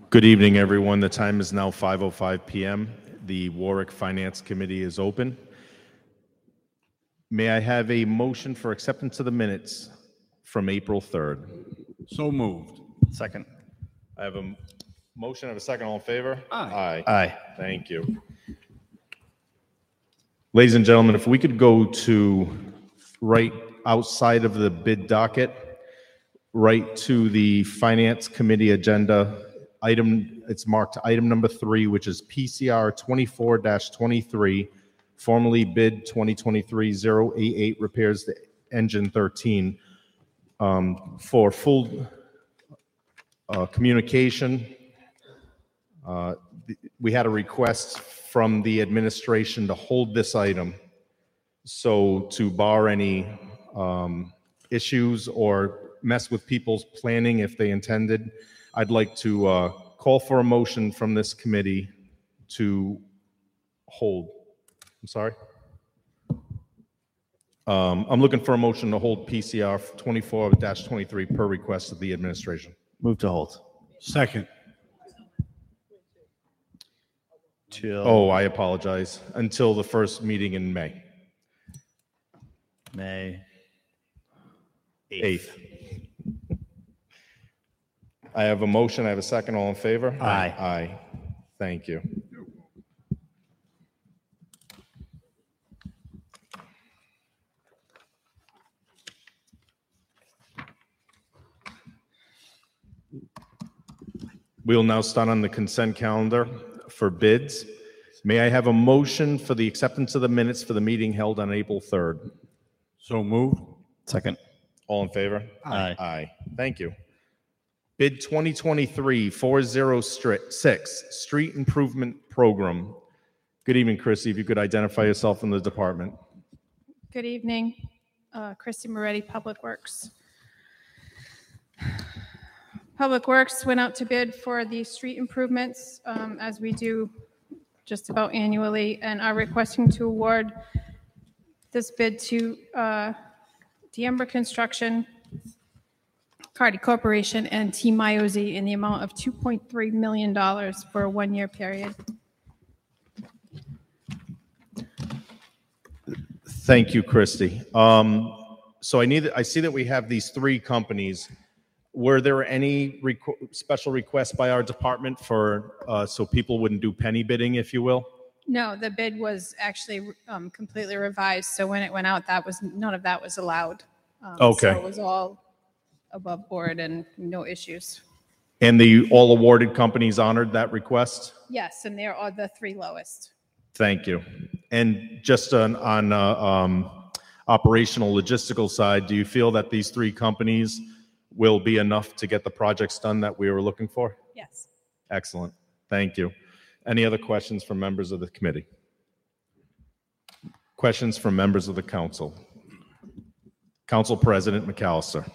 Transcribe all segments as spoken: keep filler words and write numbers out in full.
Good evening, everyone. The time is now five oh five p m The Warwick Finance Committee is open. May I have a motion for acceptance of the minutes from April third? So moved. Second. I have a m- motion. I have a second. All in favor? Aye. Aye. Aye. Thank you. Ladies and gentlemen, if we could go to right outside of the bid docket, right to the Finance Committee agenda, item, it's marked item number three, which is P C R twenty-four dash twenty-three, formerly bid twenty twenty-three oh eighty-eight, repairs to engine thirteen, um, for full uh, communication. Uh, th- we had a request from the administration to hold this item, so to bar any um, issues or mess with people's planning if they intended, I'd like to uh, call for a motion from this committee to hold. I'm sorry. Um, I'm looking for a motion to hold P C R twenty-four dash twenty-three per request of the administration. Move to hold. Second. Till Oh, I apologize. Until the first meeting in May, May eighth. I have a motion. I have a second. All in favor? Aye. Aye. Thank you. We'll now start on the consent calendar for bids. May I have a motion for the acceptance of the minutes for the meeting held on April third? So moved. Second. All in favor? Aye. Aye. Thank you. Bid twenty twenty-three four oh six, Street Improvement Program. Good evening, Chrissy. If you could identify yourself in the department. Good evening, uh, Christy Moretti, Public Works. Public Works went out to bid for the street improvements, um, as we do just about annually, and are requesting to award this bid to uh, D'Ambra Construction, Cardi Corporation, and T. Miozy in the amount of two point three million dollars for a one-year period. Thank you, Christy. Um, so I need, I see that we have these three companies. Were there any requ- special requests by our department for, uh, so people wouldn't do penny bidding, if you will? No, the bid was actually um, completely revised, so when it went out, that was, none of that was allowed. Um, Okay. So it was all above board and no issues. And the all awarded companies honored that request? Yes, and they're all the three lowest. Thank you. And just on, on uh, um, operational logistical side, do you feel that these three companies will be enough to get the projects done that we were looking for? Yes. Excellent. Thank you. Any other questions from members of the committee? Questions from members of the council? Council President McAllister.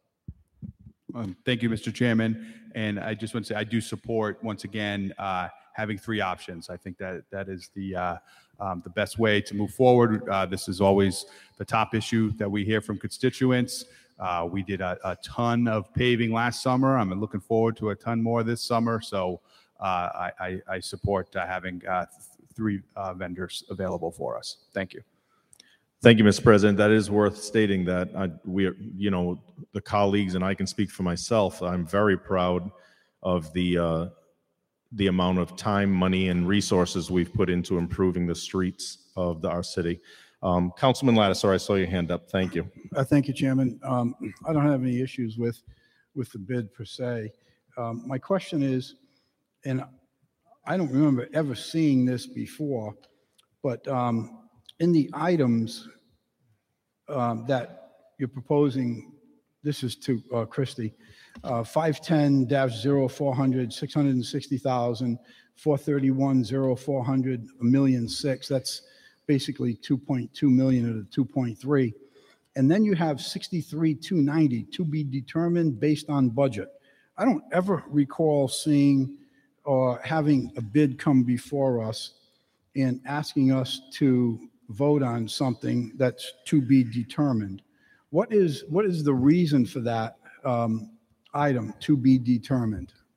Um, Thank you, Mister Chairman. And I just want to say, I do support, once again, uh, having three options. I think that that is the uh, um, the best way to move forward. Uh, This is always the top issue that we hear from constituents. Uh, We did a a ton of paving last summer. I'm looking forward to a ton more this summer. So uh, I I- I support uh, having uh, th- three uh, vendors available for us. Thank you. Thank you, Mister President. That is worth stating that uh, we are, you know, the colleagues, and I can speak for myself, I'm very proud of the, uh, the amount of time, money, and resources we've put into improving the streets of the- our city. Um, Councilman Lattiser, I saw your hand up. Thank you. Uh, Thank you, Chairman. Um, I don't have any issues with, with the bid per se. Um, My question is, and I don't remember ever seeing this before, but um, in the items um, that you're proposing, this is to uh, Christie, uh, five ten dash zero four hundred, six hundred sixty thousand, four thirty-one zero four hundred, a million six, that's basically two point two million of the two point three. And then you have sixty-three two ninety to be determined based on budget. I don't ever recall seeing or having a bid come before us and asking us to vote on something that's to be determined. What is, what is the reason for that um, item, to be determined?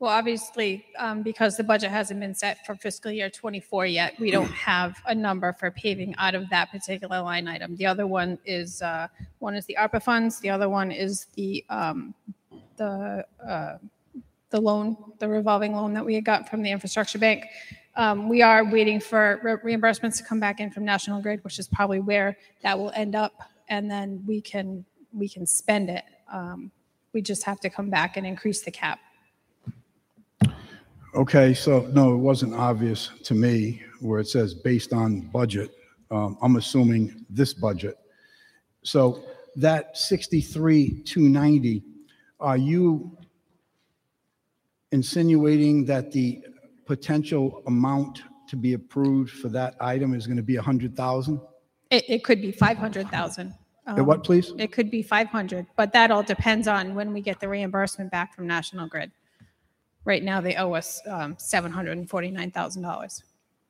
Well, obviously, um, because the budget hasn't been set for fiscal year twenty-four yet, we don't have a number for paving out of that particular line item. The other one is, uh, one is the ARPA funds, the other one is the, um, the, uh, the loan, the revolving loan that we had got from the infrastructure bank. Um, we are waiting for re- reimbursements to come back in from National Grid, which is probably where that will end up, and then we can, we can spend it. Um, we just have to come back and increase the cap. Okay, so no, it wasn't obvious to me where it says based on budget. Um, I'm assuming this budget. So that sixty-three, two ninety, are you insinuating that the potential amount to be approved for that item is going to be a hundred thousand? It, it could be five hundred thousand. At what, please? It could be five hundred, but that all depends on when we get the reimbursement back from National Grid. Right now, they owe us um, seven hundred forty-nine thousand dollars.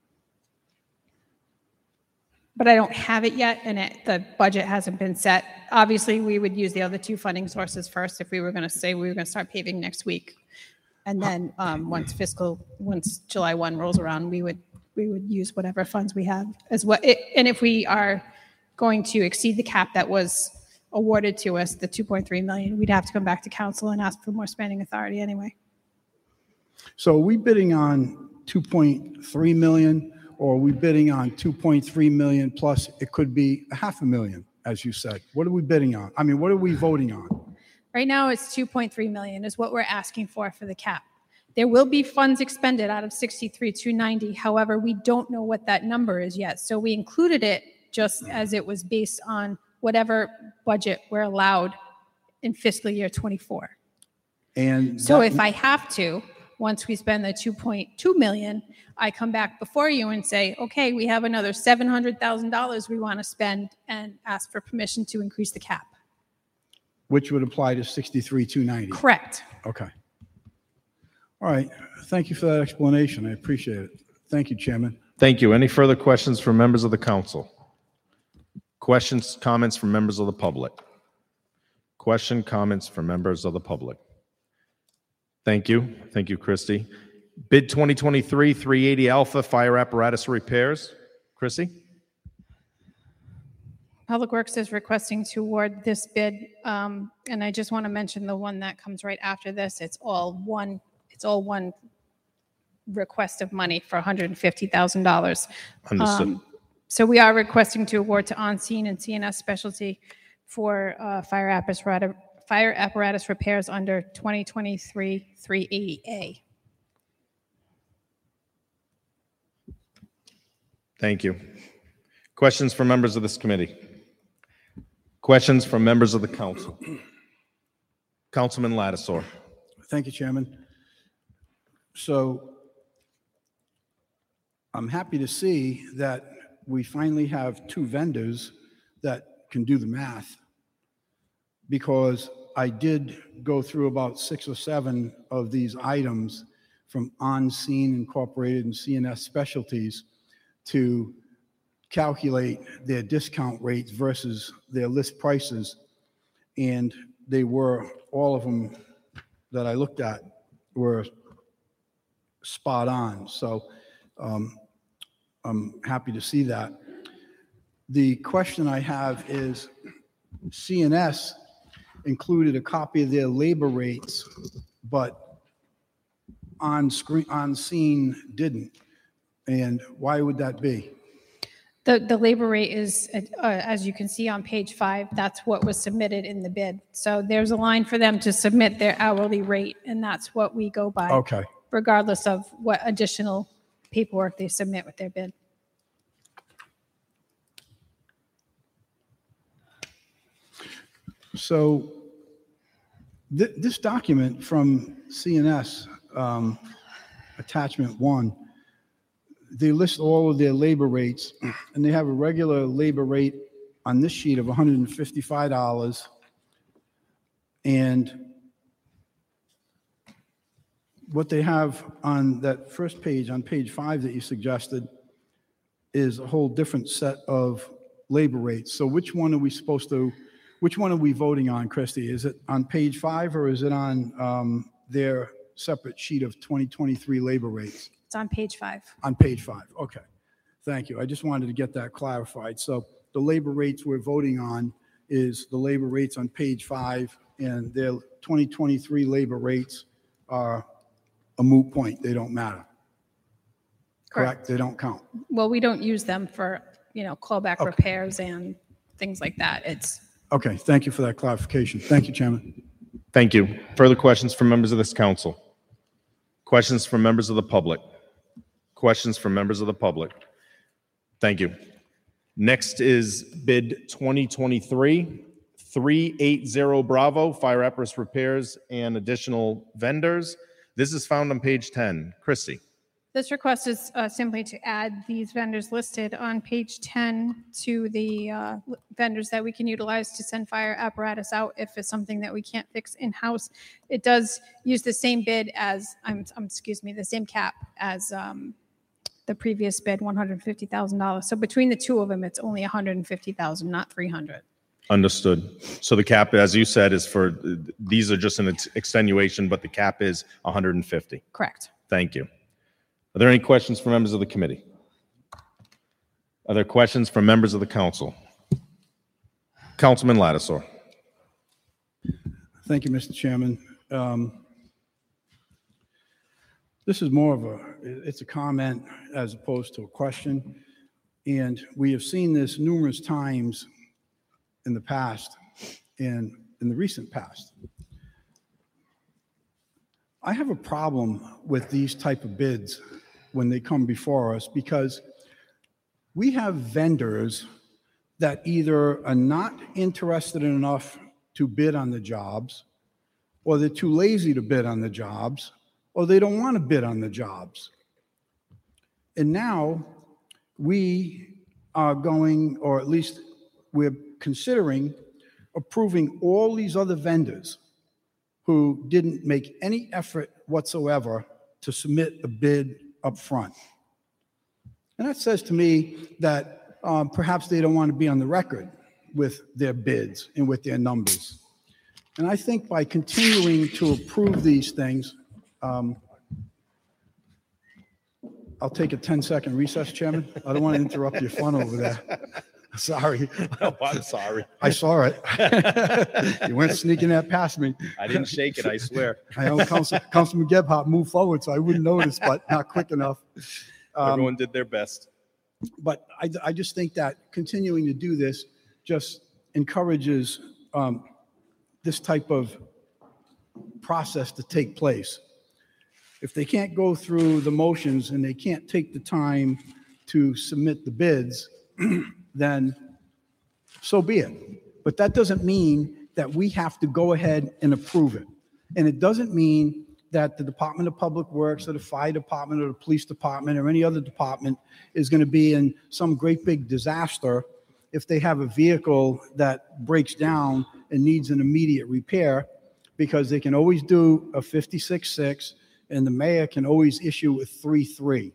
But I don't have it yet, and it, the budget hasn't been set. Obviously, we would use the other two funding sources first if we were going to say we were going to start paving next week. And then um, once fiscal, once July first rolls around, we would we would use whatever funds we have as well. It, and if we are going to exceed the cap that was awarded to us, the two point three million, we'd have to come back to council and ask for more spending authority anyway. So are we bidding on two point three million, or are we bidding on two point three million plus it could be a half a million, as you said? What are we bidding on? I mean, what are we voting on? Right now, it's two point three million is what we're asking for for the cap. There will be funds expended out of sixty-three, two ninety. However, we don't know what that number is yet. So we included it just as it was based on whatever budget we're allowed in fiscal year twenty-four. And So that- if I have to, once we spend the two point two million, I come back before you and say, okay, we have another seven hundred thousand dollars we want to spend, and ask for permission to increase the cap. which would apply to sixty-three, two ninety. Correct. Okay. All right. Thank you for that explanation. I appreciate it. Thank you, Chairman. Thank you. Any further questions from members of the council? Questions, comments from members of the public? Question, comments from members of the public? Thank you. Thank you, Christie. Bid twenty twenty-three three eighty Alpha Fire Apparatus Repairs. Chrissy? Public Works is requesting to award this bid, um, and I just want to mention the one that comes right after this. It's all one, it's all one request of money for one hundred fifty thousand dollars. Understood. So we are requesting to award to On Scene and C N S Specialty for uh, fire apparatus, fire apparatus repairs under twenty twenty-three three eighty A. Thank you. Questions from members of this committee? Questions from members of the council? Councilman Lattisaw. Thank you, Chairman. So I'm happy to see that we finally have two vendors that can do the math, because I did go through about six or seven of these items from On Scene Incorporated and C N S Specialties to calculate their discount rates versus their list prices. And they were, all of them that I looked at were spot on. So um, I'm happy to see that. The question I have is, C N S included a copy of their labor rates, but on screen, On Scene didn't. And why would that be? The, the labor rate is, uh, as you can see on page five, that's what was submitted in the bid. So there's a line for them to submit their hourly rate, and that's what we go by, Okay. regardless of what additional paperwork they submit with their bid. So th- this document from C N S, um, attachment one, they list all of their labor rates, and they have a regular labor rate on this sheet of one hundred fifty-five dollars. And what they have on that first page, on page five that you suggested, is a whole different set of labor rates. So which one are we supposed to, which one are we voting on, Christie? Is it on page five, or is it on um, their separate sheet of twenty twenty-three labor rates? It's on page five. On page five, okay. Thank you. I just wanted to get that clarified. So the labor rates we're voting on is the labor rates on page five, and their twenty twenty-three labor rates are a moot point. They don't matter. Correct? They don't count. Well, we don't use them for, you know, callback Okay. repairs and things like that. It's, Okay, thank you for that clarification. Thank you, Chairman. Thank you. Further questions from members of this council? Questions from members of the public? Questions from members of the public? Thank you. Next is bid twenty twenty-three three eighty Bravo, fire apparatus repairs and additional vendors. This is found on page ten. Christie. this request is uh, simply to add these vendors listed on page ten to the uh, vendors that we can utilize to send fire apparatus out if it's something that we can't fix in-house. It does use the same bid as, I'm, um, excuse me, the same cap as um, the previous bid, one hundred fifty thousand dollars. So between the two of them, it's only one hundred fifty thousand dollars, not three hundred. Understood. So the cap, as you said, is for, these are just an ex- extenuation, but the cap is one hundred fifty. Correct. Thank you. Are there any questions from members of the committee? Are there questions from members of the council? Councilman Lattisaw. Thank you, Mister Chairman. Um, This is more of a, it's a comment as opposed to a question. And we have seen this numerous times in the past and in the recent past. I have a problem with these type of bids when they come before us because we have vendors that either are not interested enough to bid on the jobs, or they're too lazy to bid on the jobs, or they don't want to bid on the jobs. And now we are going, or at least we're considering approving all these other vendors who didn't make any effort whatsoever to submit a bid up front. And that says to me that um, perhaps they don't want to be on the record with their bids and with their numbers. And I think by continuing to approve these things, um, I'll take a ten-second recess, Chairman. I don't want to interrupt your fun over there. Sorry. Oh, I'm sorry. I saw it. You went sneaking that past me. I didn't shake it, I swear. I know Council, Councilman Gebhardt moved forward, so I wouldn't notice, but not quick enough. Um, Everyone did their best. But I, I just think that continuing to do this just encourages um, this type of process to take place. If they can't go through the motions and they can't take the time to submit the bids, then so be it. But that doesn't mean that we have to go ahead and approve it. And it doesn't mean that the Department of Public Works or the fire department or the police department or any other department is going to be in some great big disaster if they have a vehicle that breaks down and needs an immediate repair, because they can always do a fifty-six six and the mayor can always issue a three three.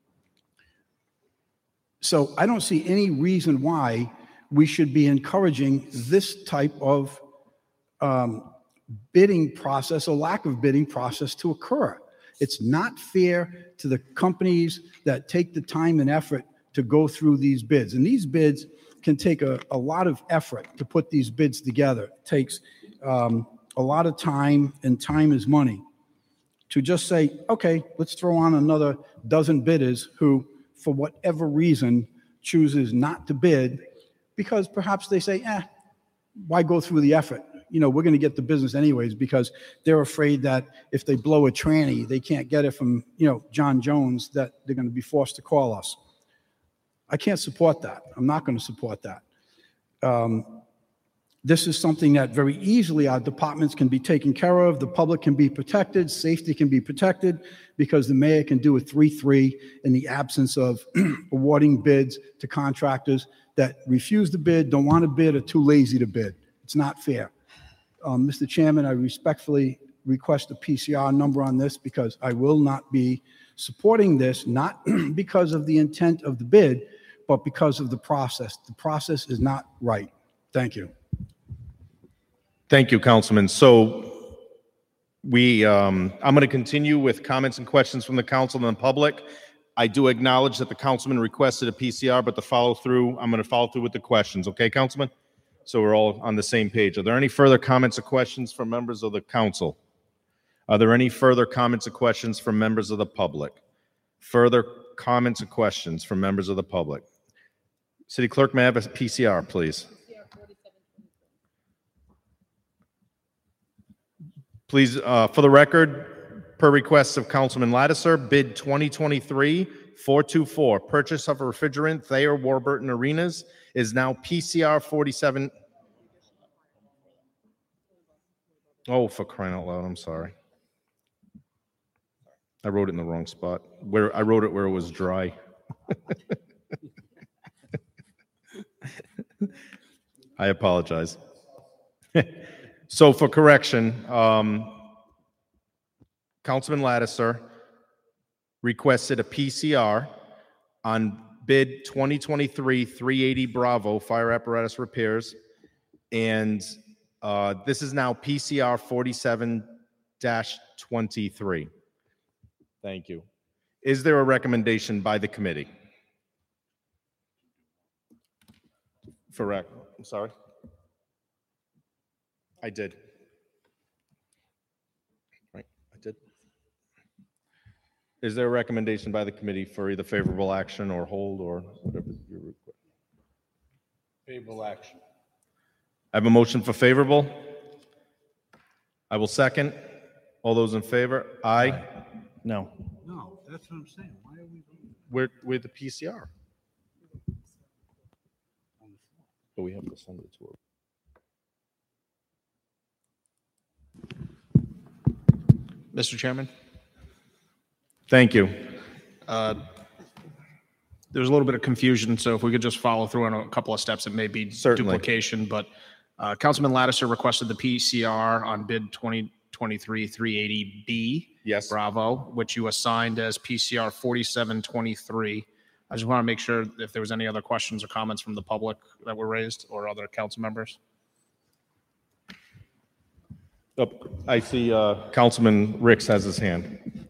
So I don't see any reason why we should be encouraging this type of um, bidding process or lack of bidding process to occur. It's not fair to the companies that take the time and effort to go through these bids. And these bids can take a, a lot of effort to put these bids together. It takes um, a lot of time, and time is money. To just say, okay, let's throw on another dozen bidders who, for whatever reason, chooses not to bid because perhaps they say, eh, why go through the effort? You know, we're going to get the business anyways, because they're afraid that if they blow a tranny, they can't get it from, you know, John Jones, that they're going to be forced to call us. I can't support that. I'm not going to support that. Um, This is something that very easily our departments can be taken care of. The public can be protected. Safety can be protected because the mayor can do a three three in the absence of awarding bids to contractors that refuse to bid, don't want to bid, or too lazy to bid. It's not fair. Um, Mister Chairman, I respectfully request a P C R number on this because I will not be supporting this, not because of the intent of the bid, but because of the process. The process is not right. Thank you. Thank you, Councilman. So We, um, I'm going to continue with comments and questions from the council and the public. I do acknowledge that the councilman requested a P C R, but the follow through, I'm going to follow through with the questions. Okay, councilman? So we're all on the same page. Are there any further comments or questions from members of the council? Are there any further comments or questions from members of the public? Further comments or questions from members of the public? City Clerk, may I have a P C R, please? Please, uh, for the record, per request of Councilman Lattiser, bid twenty twenty-three four two four, purchase of a refrigerant Thayer Warburton Arenas is now P C R forty-seven. Oh, for crying out loud, I'm sorry. I wrote it in the wrong spot. Where I wrote it where it was dry. I apologize. So for correction, um, Councilman Lattiser requested a P C R on bid twenty twenty-three three eighty Bravo fire apparatus repairs, and uh, this is now P C R forty-seven dash twenty-three. Thank you. Is there a recommendation by the committee? For rec, I'm sorry. I did. Right, I did. Is there a recommendation by the committee for either favorable action or hold or whatever your request? Favorable action. I have a motion for favorable. I will second. All those in favor? Aye. No. No, that's what I'm saying. Why are we? We're with the P C R. But we have to send it to her. Mister Chairman, Thank you. uh, there's a little bit of confusion, so if we could just follow through on a couple of steps, it may be Certainly. duplication, but uh, Councilman Lattiser requested the P C R on bid twenty twenty-three three eighty B. Yes. Bravo, which you assigned as P C R forty-seven twenty-three. I just want to make sure if there was any other questions or comments from the public that were raised or other council members. Oh, I see uh, Councilman Ricks has his hand.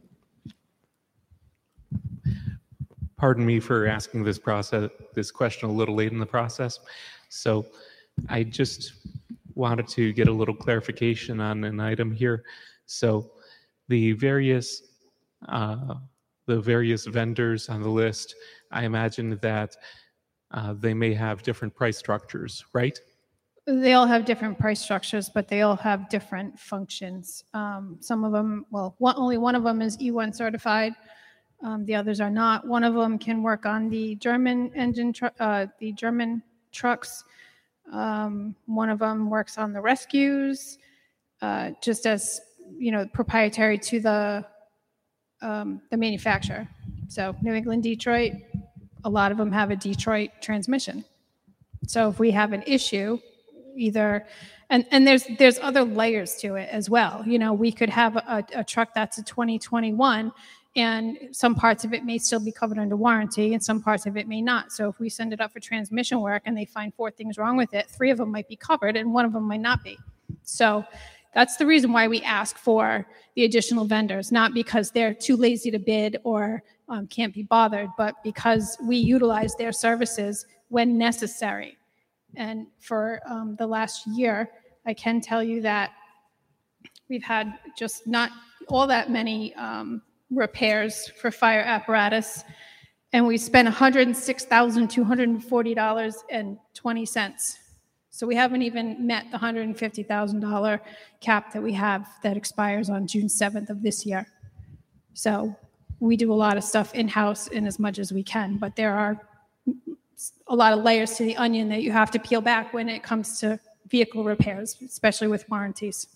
Pardon me for asking this process, this question a little late in the process. So I just wanted to get a little clarification on an item here. So the various, uh, the various vendors on the list, I imagine that uh, they may have different price structures, right? They all have different price structures, but they all have different functions. Um, some of them, well, one, only one of them is E one certified. Um, the others are not. One of them can work on the German engine, tru- uh, the German trucks. Um, one of them works on the rescues, uh, just as, you know, proprietary to the um, the manufacturer. So New England, Detroit, a lot of them have a Detroit transmission. So if we have an issue, either, and, and there's there's other layers to it as well. You know, we could have a, a truck that's a twenty twenty-one, and some parts of it may still be covered under warranty, and some parts of it may not. So if we send it up for transmission work and they find four things wrong with it, three of them might be covered and one of them might not be. So that's the reason why we ask for the additional vendors, not because they're too lazy to bid or um, can't be bothered, but because we utilize their services when necessary. And for um, the last year, I can tell you that we've had just not all that many um, repairs for fire apparatus, and we spent one hundred six thousand two hundred forty dollars and twenty cents. So we haven't even met the one hundred fifty thousand dollars cap that we have that expires on June seventh of this year. So we do a lot of stuff in-house in as much as we can, but there are a lot of layers to the onion that you have to peel back when it comes to vehicle repairs, especially with warranties.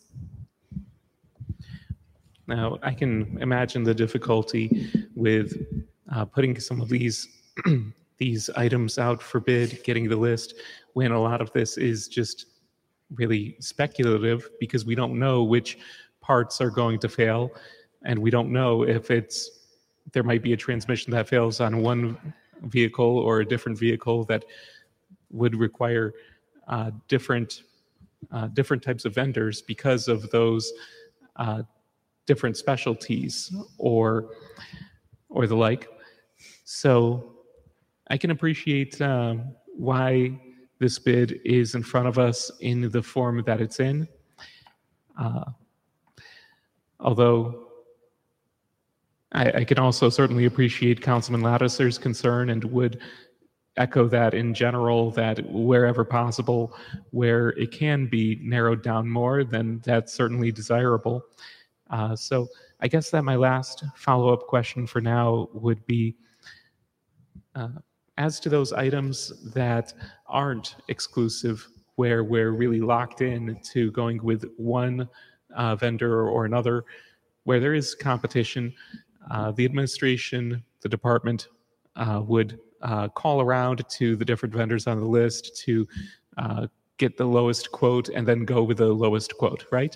Now, I can imagine the difficulty with uh, putting some of these these items out for bid, getting the list, when a lot of this is just really speculative because we don't know which parts are going to fail, and we don't know if it's there might be a transmission that fails on one vehicle or a different vehicle that would require uh, different uh, different types of vendors because of those uh, different specialties or or the like. So I can appreciate um, why this bid is in front of us in the form that it's in. Uh, although I, I can also certainly appreciate Councilman Lattiser's concern and would echo that in general, that wherever possible, where it can be narrowed down more, then that's certainly desirable. Uh, so I guess that my last follow-up question for now would be, uh, as to those items that aren't exclusive, where we're really locked in to going with one uh, vendor or another, where there is competition, uh, the administration, the department uh, would uh, call around to the different vendors on the list to uh, get the lowest quote and then go with the lowest quote, right?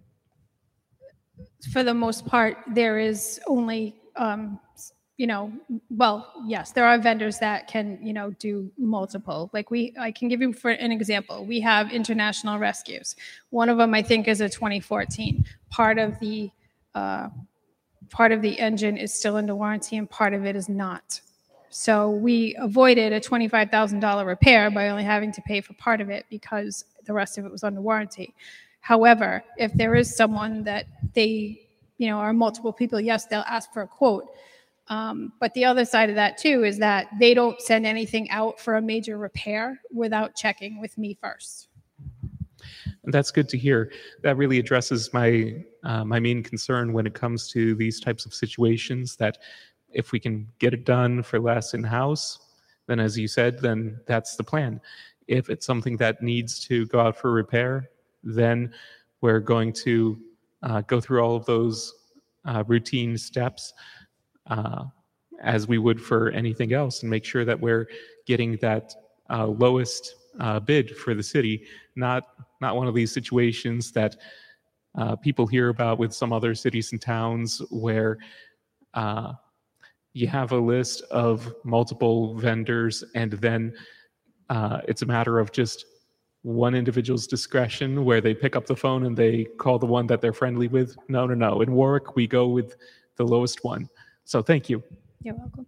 For the most part, there is only, um, you know, well, yes, there are vendors that can, you know, do multiple. Like we, I can give you for an example. We have International Rescues. One of them, I think, is a twenty fourteen. Part of the uh, part of the engine is still under warranty, and part of it is not. So we avoided a twenty-five thousand dollars repair by only having to pay for part of it because the rest of it was under warranty. However, if there is someone that they, you know, are multiple people, yes, they'll ask for a quote. Um, but the other side of that too is that they don't send anything out for a major repair without checking with me first. And that's good to hear. That really addresses my uh, my main concern when it comes to these types of situations, that if we can get it done for less in-house, then as you said, then that's the plan. If it's something that needs to go out for repair, then we're going to uh, go through all of those uh, routine steps uh, as we would for anything else, and make sure that we're getting that uh, lowest uh, bid for the city, not not one of these situations that uh, people hear about with some other cities and towns where uh, you have a list of multiple vendors and then uh, it's a matter of just one individual's discretion where they pick up the phone and they call the one that they're friendly with. No, no, no. In Warwick, we go with the lowest one. So thank you. You're welcome.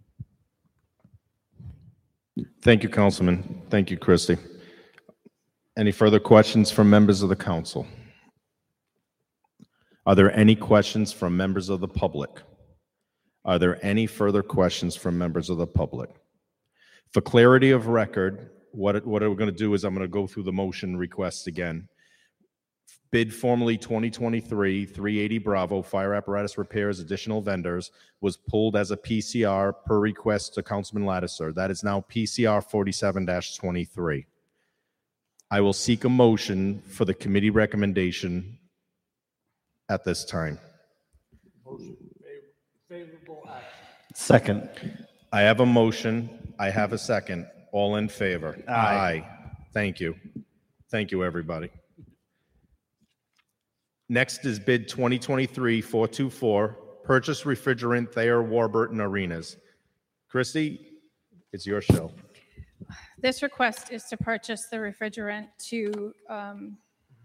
Thank you, Councilman. Thank you, Christy. Any further questions from members of the council? Are there any questions from members of the public? Are there any further questions from members of the public? For clarity of record, what, what we're going to do is I'm going to go through the motion requests again. Bid formerly twenty twenty-three, three eighty Bravo, fire apparatus repairs, additional vendors, was pulled as a P C R per request to Councilman Lattiser. That is now P C R forty-seven dash twenty-three. I will seek a motion for the committee recommendation at this time. Second. I have a motion. I have a second. All in favor? Aye. Thank you. Thank you, everybody. Next is bid twenty twenty-three four twenty-four, purchase refrigerant Thayer Warburton Arenas. Christy, it's your show. This request is to purchase the refrigerant to um,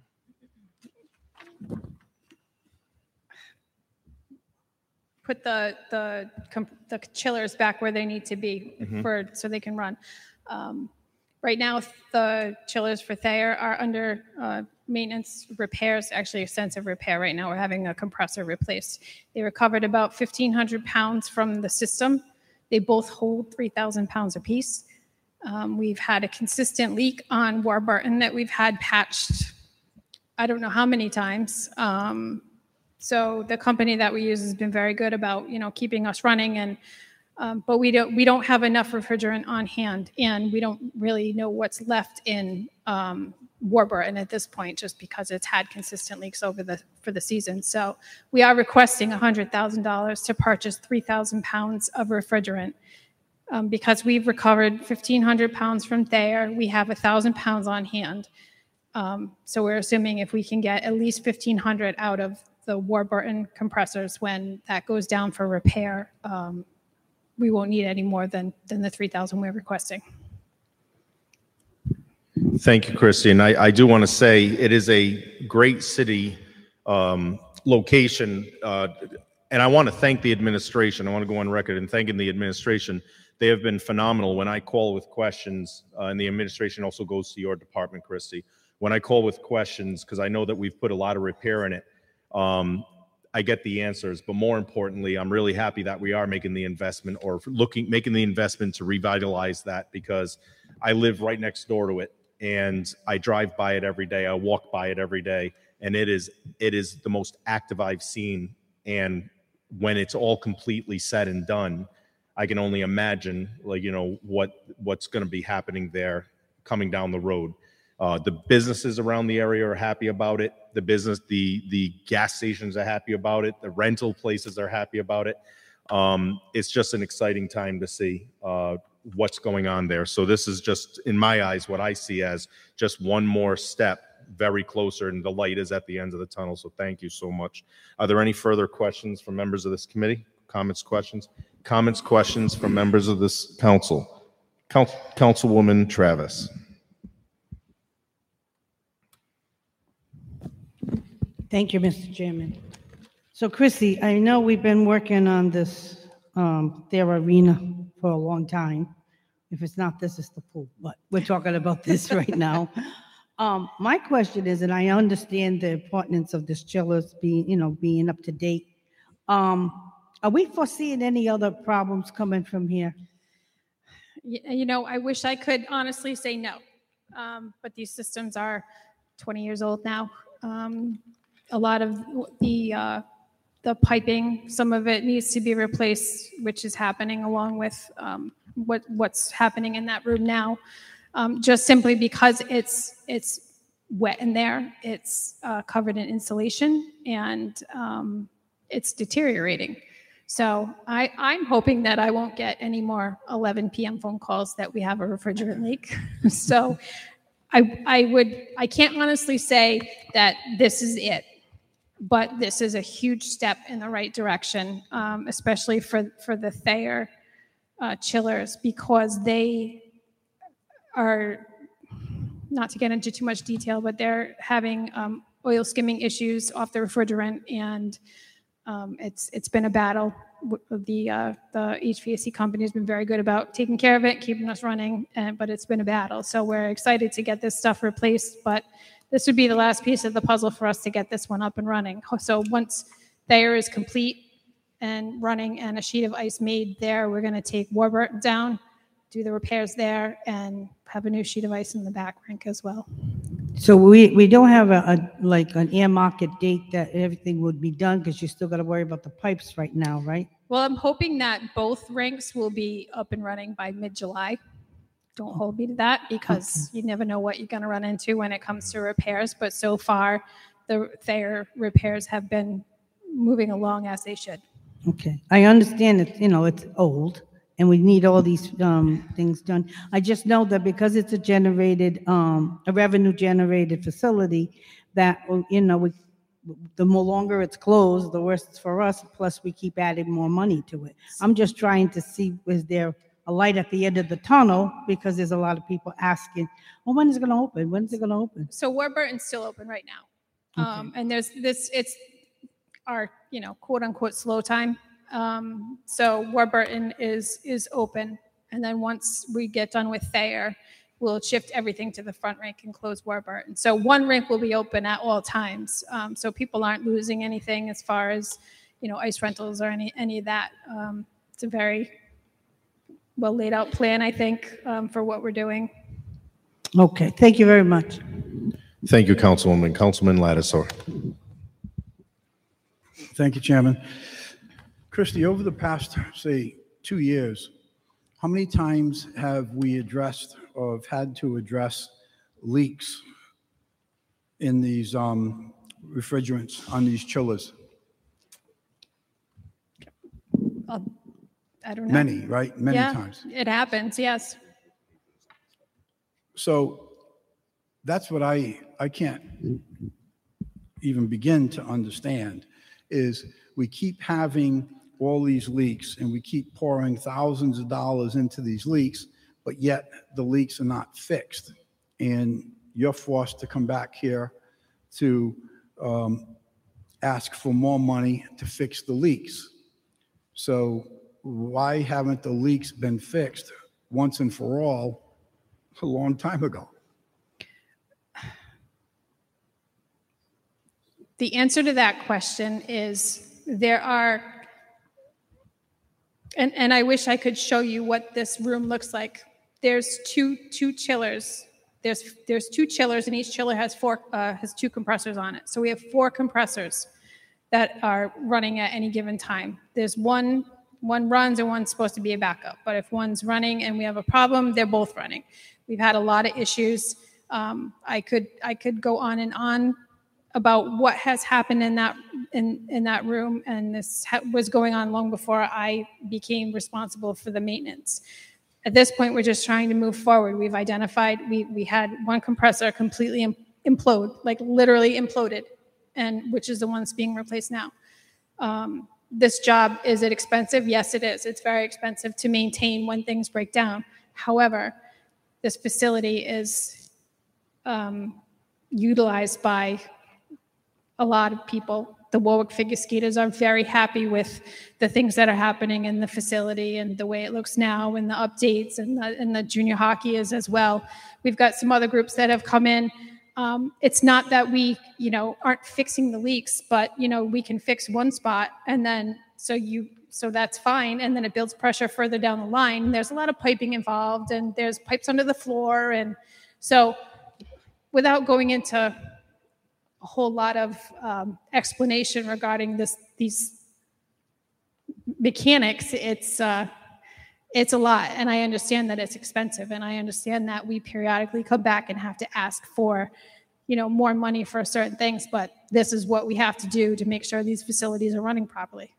put the the the chillers back where they need to be mm-hmm. for so they can run. Um, right now, the chillers for Thayer are under uh, maintenance repairs, actually extensive repair right now. We're having a compressor replaced. They recovered about fifteen hundred pounds from the system. They both hold three thousand pounds apiece. Um, we've had a consistent leak on Warburton that we've had patched, I don't know how many times. Um, so the company that we use has been very good about, you know, keeping us running, and um, but we don't we don't have enough refrigerant on hand, and we don't really know what's left in um, Warburton at this point, just because it's had consistent leaks over the for the season. So we are requesting one hundred thousand dollars to purchase three thousand pounds of refrigerant. Um, because we've recovered fifteen hundred pounds from Thayer, we have one thousand pounds on hand. Um, so we're assuming if we can get at least fifteen hundred out of the Warburton compressors when that goes down for repair, um, we won't need any more than, than the three thousand we're requesting. Thank you, Christy. And I, I do want to say it is a great city um, location. Uh, and I want to thank the administration. I want to go on record in thanking the administration. They have been phenomenal. When I call with questions, uh, and the administration also goes to your department, Christy, when I call with questions, because I know that we've put a lot of repair in it, um, I get the answers. But more importantly, I'm really happy that we are making the investment or looking, making the investment to revitalize that, because I live right next door to it and I drive by it every day. I walk by it every day, and it is, it is the most active I've seen. And when it's all completely said and done, I can only imagine, like, you know, what, what's going to be happening there coming down the road. Uh, the businesses around the area are happy about it. The business, the the gas stations are happy about it. The rental places are happy about it. Um, it's just an exciting time to see uh, what's going on there. So this is just, in my eyes, what I see as just one more step very closer, and the light is at the end of the tunnel. So thank you so much. Are there any further questions from members of this committee? Comments, questions? Comments, questions from members of this council? Council Councilwoman Travis. Thank you, Mister Chairman. So Chrissy, I know we've been working on this, um, their arena for a long time. If it's not this, it's the pool, but we're talking about this right now. Um, my question is, and I understand the importance of this chillers being, you know, being up to date. Um, are we foreseeing any other problems coming from here? Y- You know, I wish I could honestly say no, um, but these systems are twenty years old now. Um, a lot of the uh, the piping, some of it needs to be replaced, which is happening along with um, what what's happening in that room now. Um, just simply because it's it's wet in there, it's uh, covered in insulation, and um, it's deteriorating. So I, I'm hoping that I won't get any more eleven p.m. phone calls that we have a refrigerant leak. So I, I would, I can't honestly say that this is it, but this is a huge step in the right direction, um, especially for, for the Thayer uh, chillers, because they are, not to get into too much detail, but they're having um, oil skimming issues off the refrigerant, and um, it's it's been a battle. The uh, the H V A C company has been very good about taking care of it, keeping us running, and, but it's been a battle. So we're excited to get this stuff replaced, but this would be the last piece of the puzzle for us to get this one up and running. So once Thayer is complete and running and a sheet of ice made there, we're going to take Warburton down, do the repairs there, and have a new sheet of ice in the back rink as well. So we, we don't have a, a like an air market date that everything would be done, because you still got to worry about the pipes right now, right? Well, I'm hoping that both rinks will be up and running by mid-July. Don't hold me to that, because okay. You never know what you're going to run into when it comes to repairs. But so far, the Thayer repairs have been moving along as they should. Okay. I understand that, you know, it's old, and we need all these um, things done. I just know that because it's a generated, um, a revenue-generated facility, that, you know, we, the more longer it's closed, the worse it's for us, plus we keep adding more money to it. I'm just trying to see, is there a light at the end of the tunnel, because there's a lot of people asking, well, when is it going to open? When is it going to open? So Warburton's still open right now. Okay. Um, and there's this, it's our, you know, quote unquote slow time. Um, so Warburton is, is open. And then once we get done with Thayer, we'll shift everything to the front rink and close Warburton. So one rink will be open at all times. Um, so people aren't losing anything as far as, you know, ice rentals or any, any of that. Um, it's a very well laid out plan, I think, um, for what we're doing. Okay, thank you very much. Thank you, Councilwoman. Councilman Lattisaw. Thank you, Chairman. Christy, over the past, say, two years, how many times have we addressed or have had to address leaks in these um, refrigerants on these chillers? Uh, I don't know. Many, right? Many yeah, times. It happens, yes. So that's what I, I can't even begin to understand, is we keep having all these leaks and we keep pouring thousands of dollars into these leaks, but yet the leaks are not fixed. And you're forced to come back here to um, ask for more money to fix the leaks. So why haven't the leaks been fixed once and for all a long time ago? The answer to that question is there are, and, and I wish I could show you what this room looks like. There's two two chillers. There's there's two chillers, and each chiller has four uh, has two compressors on it. So we have four compressors that are running at any given time. There's one one runs and one's supposed to be a backup. But if one's running and we have a problem, they're both running. We've had a lot of issues. Um, I could I could go on and on about what has happened in that in, in that room, and this ha- was going on long before I became responsible for the maintenance. At this point, we're just trying to move forward. We've identified we we had one compressor completely im- implode, like literally imploded, and which is the one that's being replaced now. Um, this job, is it expensive? Yes, it is. It's very expensive to maintain when things break down. However, this facility is um, utilized by a lot of people. The Warwick Figure Skaters are very happy with the things that are happening in the facility and the way it looks now and the updates, and the, and the junior hockey is as well. We've got some other groups that have come in. Um, it's not that we, you know, aren't fixing the leaks, but, you know, we can fix one spot and then so you, so that's fine. And then it builds pressure further down the line. There's a lot of piping involved, and there's pipes under the floor. And so without going into a whole lot of um, explanation regarding this, these mechanics, it's uh, it's a lot, and I understand that it's expensive, and I understand that we periodically come back and have to ask for, you know, more money for certain things. But this is what we have to do to make sure these facilities are running properly.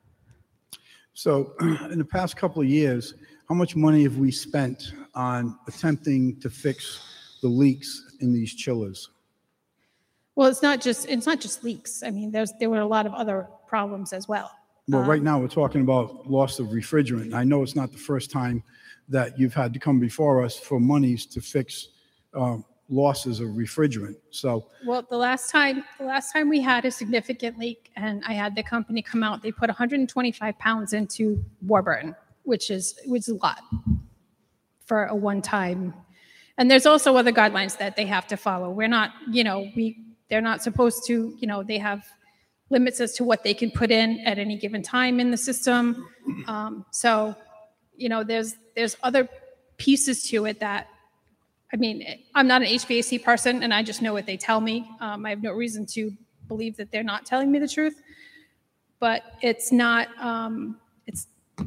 So, in the past couple of years, how much money have we spent on attempting to fix the leaks in these chillers? Well, it's not just it's not just leaks. I mean, there's there were a lot of other problems as well. Well, Um, right now, we're talking about loss of refrigerant. I know it's not the first time that you've had to come before us for monies to fix um, losses of refrigerant. So, Well, the last time the last time we had a significant leak, and I had the company come out, they put one hundred twenty-five pounds into Warburton, which is which is a lot for a one-time. And there's also other guidelines that they have to follow. We're not, you know, we they're not supposed to, you know, they have limits as to what they can put in at any given time in the system. Um, so, you know, there's there's other pieces to it that, I mean, I'm not an H V A C person, and I just know what they tell me. Um, I have no reason to believe that they're not telling me the truth. But it's not, um, it's,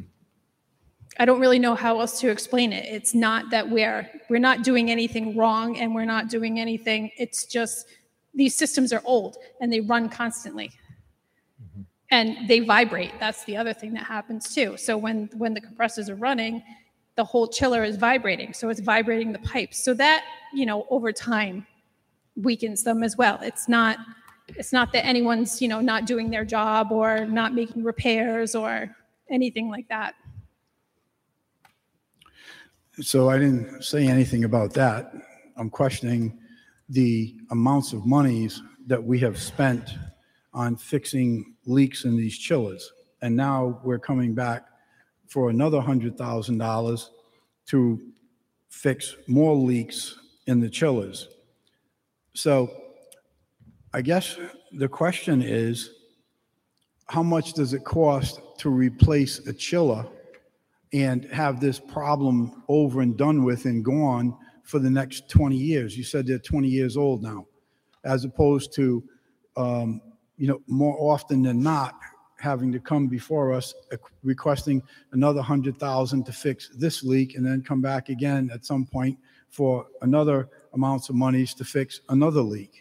I don't really know how else to explain it. It's not that we're we're not doing anything wrong, and we're not doing anything. It's just these systems are old and they run constantly. And they vibrate. That's the other thing that happens too. So when, when the compressors are running, the whole chiller is vibrating. So it's vibrating the pipes. So that, you know, over time weakens them as well. It's not, it's not that anyone's, you know, not doing their job or not making repairs or anything like that. so I didn't say anything about that. I'm questioning the amounts of monies that we have spent on fixing leaks in these chillers. And now we're coming back for another one hundred thousand dollars to fix more leaks in the chillers. So I guess the question is, how much does it cost to replace a chiller and have this problem over and done with and gone for the next twenty years? You said they're twenty years old now, as opposed to, um, you know, more often than not, having to come before us uh, requesting another one hundred thousand dollars to fix this leak, and then come back again at some point for another amounts of monies to fix another leak.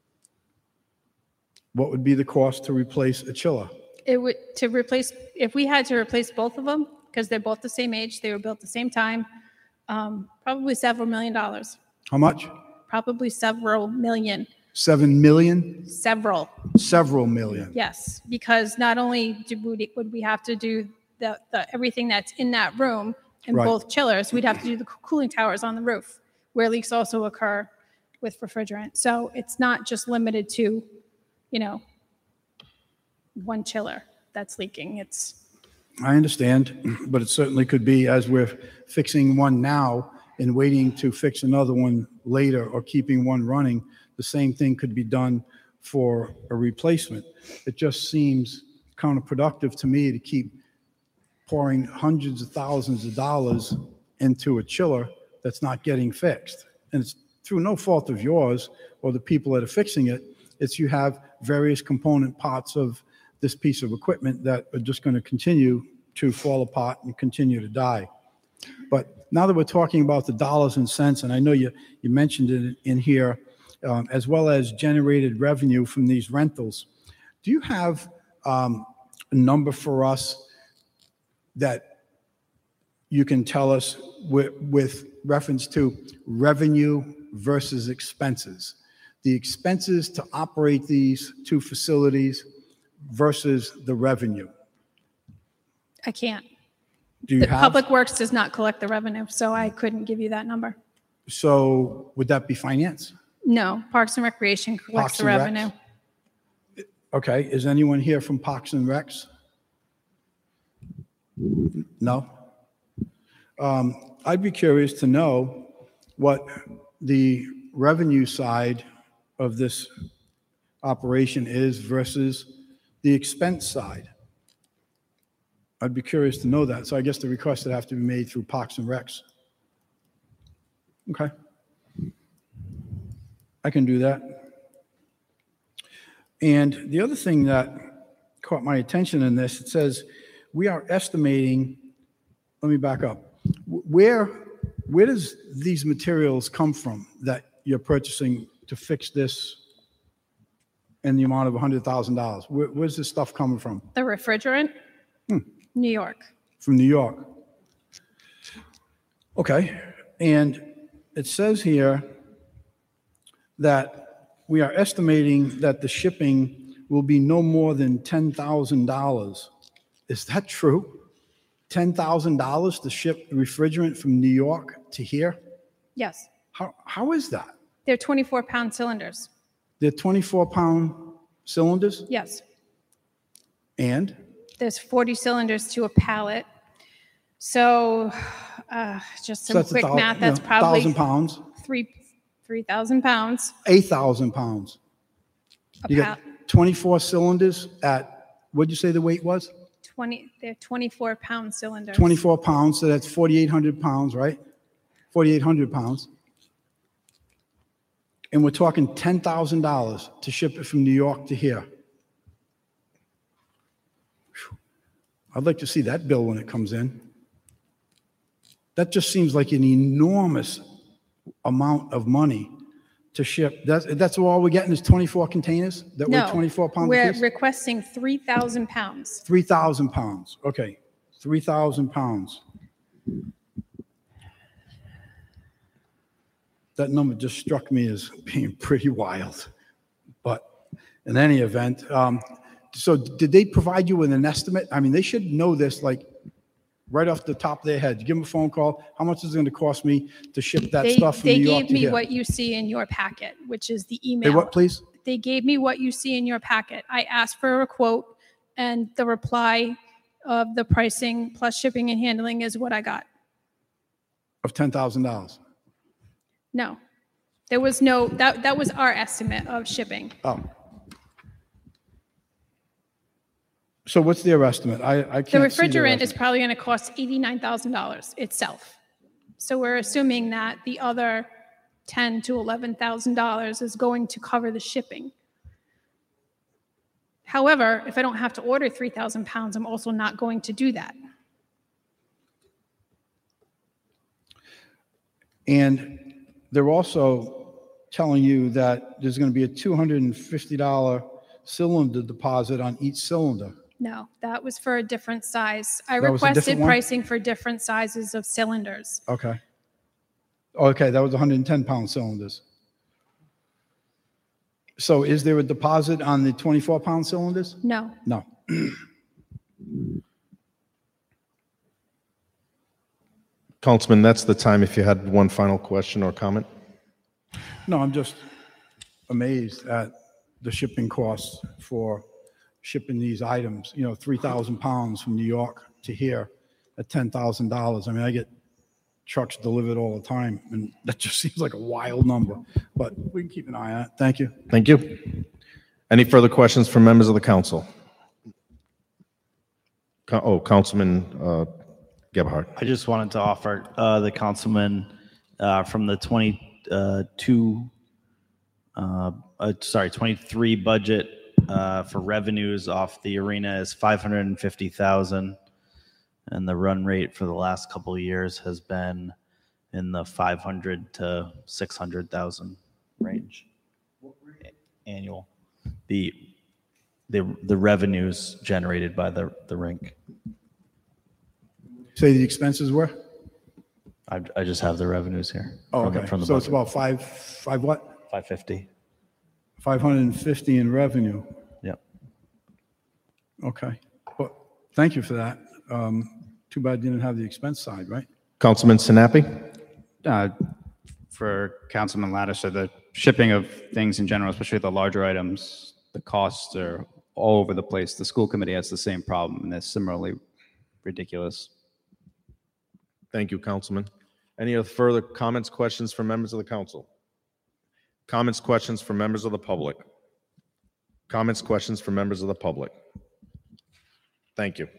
What would be the cost to replace a chiller? It would, to replace, if we had to replace both of them, because they're both the same age, they were built the same time, um, probably several million dollars. How much? Probably several million. Seven million? Several. Several million. Yes, because not only do we, would we have to do the, the everything that's in that room in Right. both chillers, we'd have to do the cooling towers on the roof, where leaks also occur with refrigerant. So it's not just limited to, you know, one chiller that's leaking. It's, I understand, but it certainly could be, as we're fixing one now and waiting to fix another one later, or keeping one running, the same thing could be done for a replacement. It just seems counterproductive to me to keep pouring hundreds of thousands of dollars into a chiller that's not getting fixed. And it's through no fault of yours or the people that are fixing it. It's you have various component parts of this piece of equipment that are just going to continue to fall apart and continue to die. But now that we're talking about the dollars and cents, and I know you, you mentioned it in here, um, as well as generated revenue from these rentals, do you have um, a number for us that you can tell us with, with reference to revenue versus expenses? The expenses to operate these two facilities versus the revenue. I can't. Do you The have? Public Works does not collect the revenue, so I couldn't give you that number. So would that be finance? No, Parks and Recreation Parks collects the and Recs? revenue. Okay, is anyone here from Parks and Recs? No? Um, I'd be curious to know what the revenue side of this operation is versus the expense side. I'd be curious to know that. So I guess the request would have to be made through Parks and Recs. Okay. I can do that. And the other thing that caught my attention in this, it says, we are estimating, let me back up. Where, where does these materials come from that you're purchasing to fix this in the amount of one hundred thousand dollars? Where, where's this stuff coming from? The refrigerant, New York. From New York. Okay, and it says here that we are estimating that the shipping will be no more than ten thousand dollars. Is that true? ten thousand dollars to ship refrigerant from New York to here? Yes, How, how is that? they're twenty-four pound cylinders. They're twenty-four pound cylinders? Yes, And? there's forty cylinders to a pallet. So uh, just So some that's a quick thou- math, you that's know, probably Thousand pounds, three, three thousand pounds. eight thousand pounds. A You pal- got twenty-four cylinders at, what'd you say the weight was? twenty, they're twenty-four pound cylinders. twenty-four pounds, so that's forty-eight hundred pounds, right? forty-eight hundred pounds. And we're talking ten thousand dollars to ship it from New York to here. Phew. I'd like to see that bill when it comes in. That just seems like an enormous amount of money to ship. That's, that's all we're getting is twenty-four containers that weigh No, twenty-four pounds we're apiece? requesting three thousand pounds. three thousand pounds, okay, three thousand pounds. That number just struck me as being pretty wild. But in any event, um, so did they provide you with an estimate? I mean, they should know this like right off the top of their head. You give them a phone call, how much is it going to cost me to ship that They, stuff from they New York gave to me here? what you see in your packet, which is the Hey, email. what, please? They gave me what you see in your packet. I asked for a quote, and the reply of the pricing plus shipping and handling is what I got. Of ten thousand dollars. No, there was no, that, that was our estimate of shipping. Oh. So what's their estimate? I, I The can't see their refrigerant is estimate. probably going to cost eighty-nine thousand dollars itself. So we're assuming that the other ten to eleven thousand dollars is going to cover the shipping. However, if I don't have to order three thousand pounds, I'm also not going to do that. And they're also telling you that there's going to be a two hundred fifty dollars cylinder deposit on each cylinder. No, that was for a different size. I That was a different requested one? pricing for different sizes of cylinders. Okay. Okay, that was one hundred ten pound cylinders. So is there a deposit on the twenty-four pound cylinders? No, No. Councilman, that's the time if you had one final question or comment. No, I'm just amazed at the shipping costs for shipping these items, you know, three thousand pounds from New York to here at ten thousand dollars. I mean, I get trucks delivered all the time, and that just seems like a wild number, but we can keep an eye on it. Thank you. Thank you. Any further questions from members of the council? Co- Oh, Councilman uh, Gebhardt. I just wanted to offer uh, the councilman uh, from the twenty-two, uh, uh, sorry, twenty-three budget uh, for revenues off the arena is five hundred fifty thousand, and the run rate for the last couple of years has been in the five hundred to six hundred thousand range annual. The the the revenues generated by the the rink. Say the expenses were? I, I just have the revenues here. Oh, from the- okay. From the So it's budget. about five, five what? five fifty. five hundred fifty in revenue. Yep. Okay. Well, thank you for that. Um, Too bad you didn't have the expense side, right? Councilman Sinapi? uh, for Councilman Lattiser, the shipping of things in general, especially the larger items, the costs are all over the place. The school committee has the same problem, and they're similarly ridiculous. Thank you, Councilman. Any other further comments, questions from members of the council? Comments, questions from members of the public? Comments, questions from members of the public? Thank you.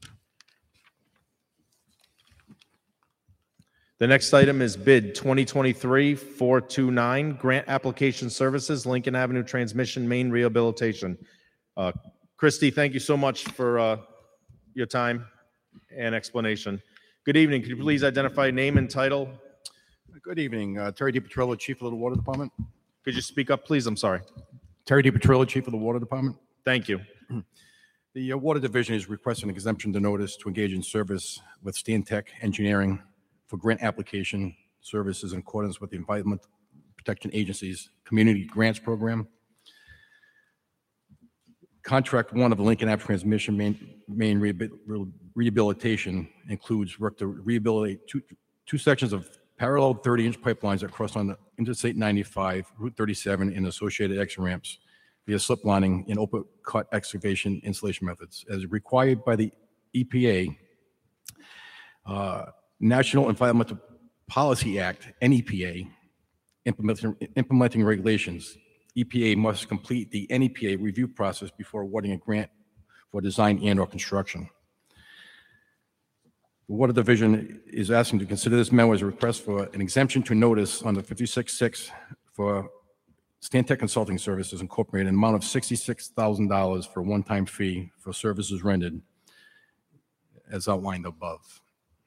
The next item is bid twenty twenty-three four two nine, grant application services, Lincoln Avenue Transmission Main Rehabilitation. Uh, Christy, thank you so much for uh, your time and explanation. Good evening. Could you please identify your name and title? Good evening. Uh, Terry DiPetrillo, Chief of the Water Department. Could you speak up, please? I'm sorry. Terry DiPetrillo, Chief of the Water Department. Thank you. The uh, Water Division is requesting an exemption to notice to engage in service with Stantec Engineering for grant application services in accordance with the Environmental Protection Agency's Community Grants Program. Contract one of the Lincoln Avenue Transmission Main, main rehabil- Rehabilitation includes work to rehabilitate two, two sections of parallel thirty-inch pipelines that cross on the Interstate ninety-five, Route thirty-seven, and associated exit ramps via slip lining and open cut excavation installation methods. As required by the E P A, uh, National Environmental Policy Act, N E P A, implementing, implementing regulations, E P A must complete the N E P A review process before awarding a grant for design and or construction. The Water Division is asking to consider this memo as a request for an exemption to notice under fifty-six six for Stantec Consulting Services Incorporated, an amount of sixty-six thousand dollars for a one-time fee for services rendered as outlined above.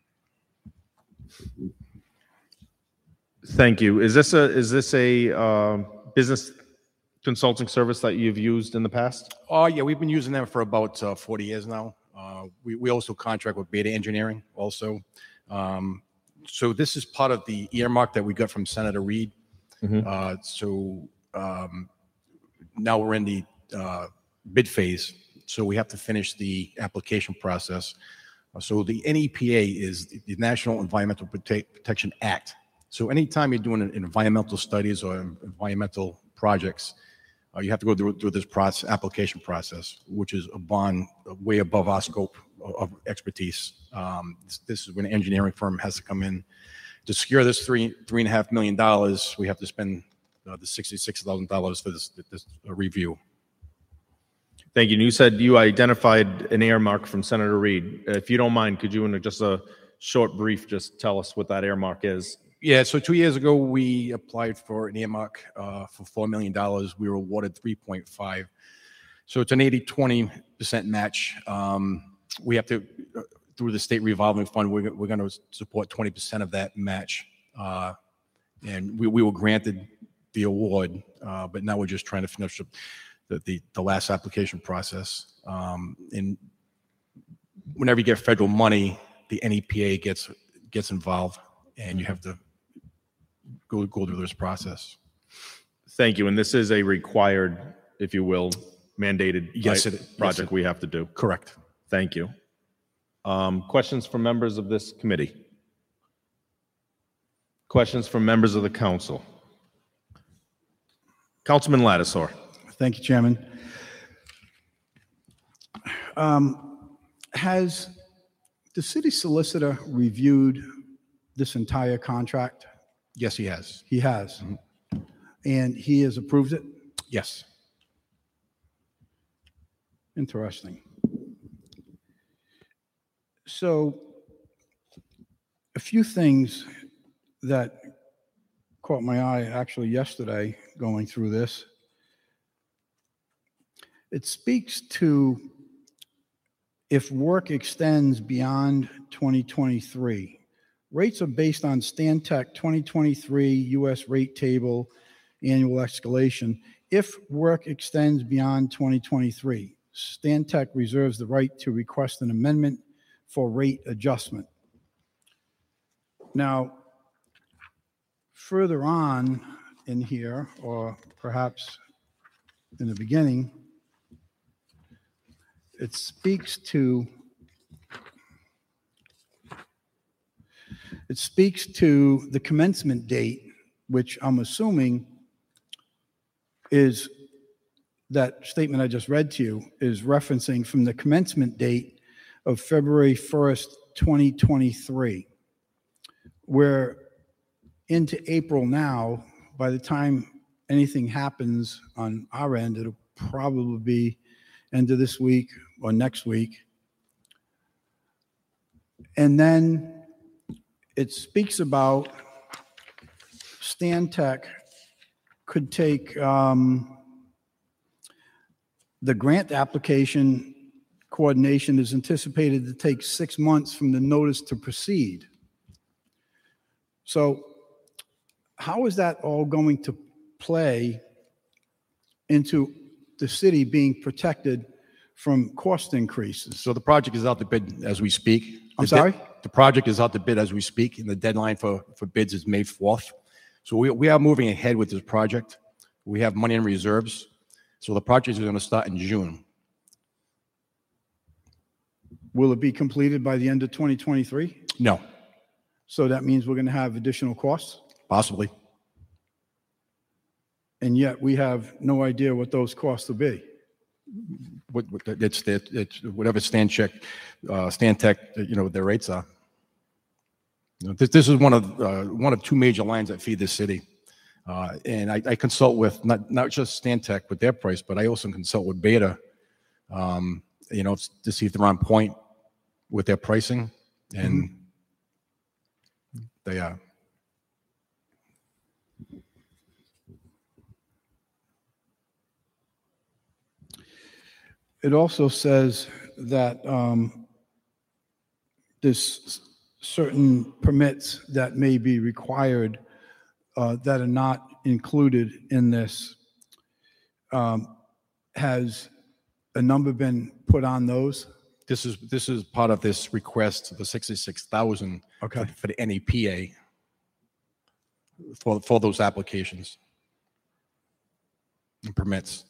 Thank you. Is this a, is this a uh, business consulting service that you've used in the past? Oh, yeah, we've been using them for about uh, forty years now. Uh, we, we also contract with Beta Engineering also. Um, so this is part of the earmark that we got from Senator Reed. Mhm. Uh, so um, now we're in the uh, bid phase. So we have to finish the application process. Uh, So the N E P A is the National Environmental Prote- Protection Act. So anytime you're doing environmental studies or environmental projects, uh, you have to go through, through this process, application process, which is a bond way above our scope of, of expertise. Um, this, this is when an engineering firm has to come in to secure this three three and a half million dollars. We have to spend uh, the sixty-six thousand dollars for this this uh, review. Thank you. And you said you identified an earmark from Senator Reed. If you don't mind, could you, in just a short brief, just tell us what that earmark is? Yeah, so two years ago, we applied for an earmark uh, for four million dollars. We were awarded three point five. So it's an eighty twenty percent match. Um, we have to, uh, through the state revolving fund, we're, we're going to support twenty percent of that match. Uh, and we, we were granted the award, uh, but now we're just trying to finish up the, the, the last application process. Um, and whenever you get federal money, the N E P A gets gets involved, and you have to go go through this process. Thank you. And this is a required, if you will, mandated Yes, right, it- yes, project it- we have to do. Correct. Thank you. Um, questions from members of this committee? Questions from members of the council? Councilman Lattiser. Thank you, Chairman. Um, Has the city solicitor reviewed this entire contract? Yes, he has. He has. And he has approved it? Yes. Interesting. So a few things that caught my eye actually yesterday going through this. It speaks to if work extends beyond twenty twenty-three. Rates are based on Stantec twenty twenty-three U S rate table annual escalation. If work extends beyond twenty twenty-three, Stantec reserves the right to request an amendment for rate adjustment. Now, further on in here, or perhaps in the beginning, it speaks to it speaks to the commencement date, which I'm assuming is that statement I just read to you is referencing from the commencement date of February first, twenty twenty-three. We're into April now. By the time anything happens on our end, it'll probably be end of this week or next week. And then it speaks about Stantec could take um, the grant application coordination is anticipated to take six months from the notice to proceed. So how is that all going to play into the city being protected from cost increases? So the project is out to bid as we speak. I'm The de- sorry? The project is out to bid as we speak, and the deadline for, for bids is May fourth. So we, we are moving ahead with this project. We have money in reserves. So the project is going to start in June. Will it be completed by the end of twenty twenty-three? No, So that means we're going to have additional costs? possibly. And yet we have no idea what those costs will be. What, what, it's, it's whatever Stan check, uh, Stantec, you know, their rates are. You know, This, this is one of, uh, one of two major lines that feed this city. Uh, and I, I consult with not, not just Stantec with their price, but I also consult with Beta, um, you know, to see if they're on point with their pricing, and they are. It also says that um, there's certain permits that may be required uh, that are not included in this. Um, Has a number been put on those? This is, this is part of this request, the sixty-six thousand Okay. for the N E P A for, for those applications and permits.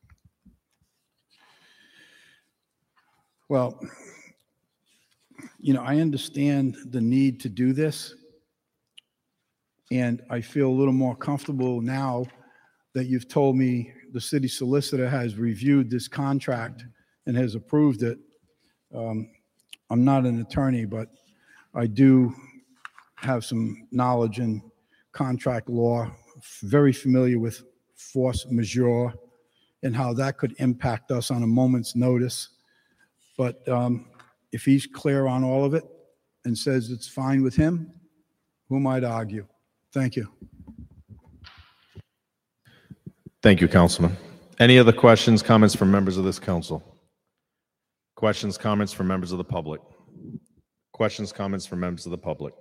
Well, you know, I understand the need to do this, and I feel a little more comfortable now that you've told me the city solicitor has reviewed this contract and has approved it. Um, I'm not an attorney, but I do have some knowledge in contract law, very familiar with force majeure and how that could impact us on a moment's notice. But um, if he's clear on all of it and says it's fine with him, who might argue? Thank you. Thank you, Councilman. Any other questions, comments from members of this council? Questions, comments from members of the public? Questions, comments from members of the public?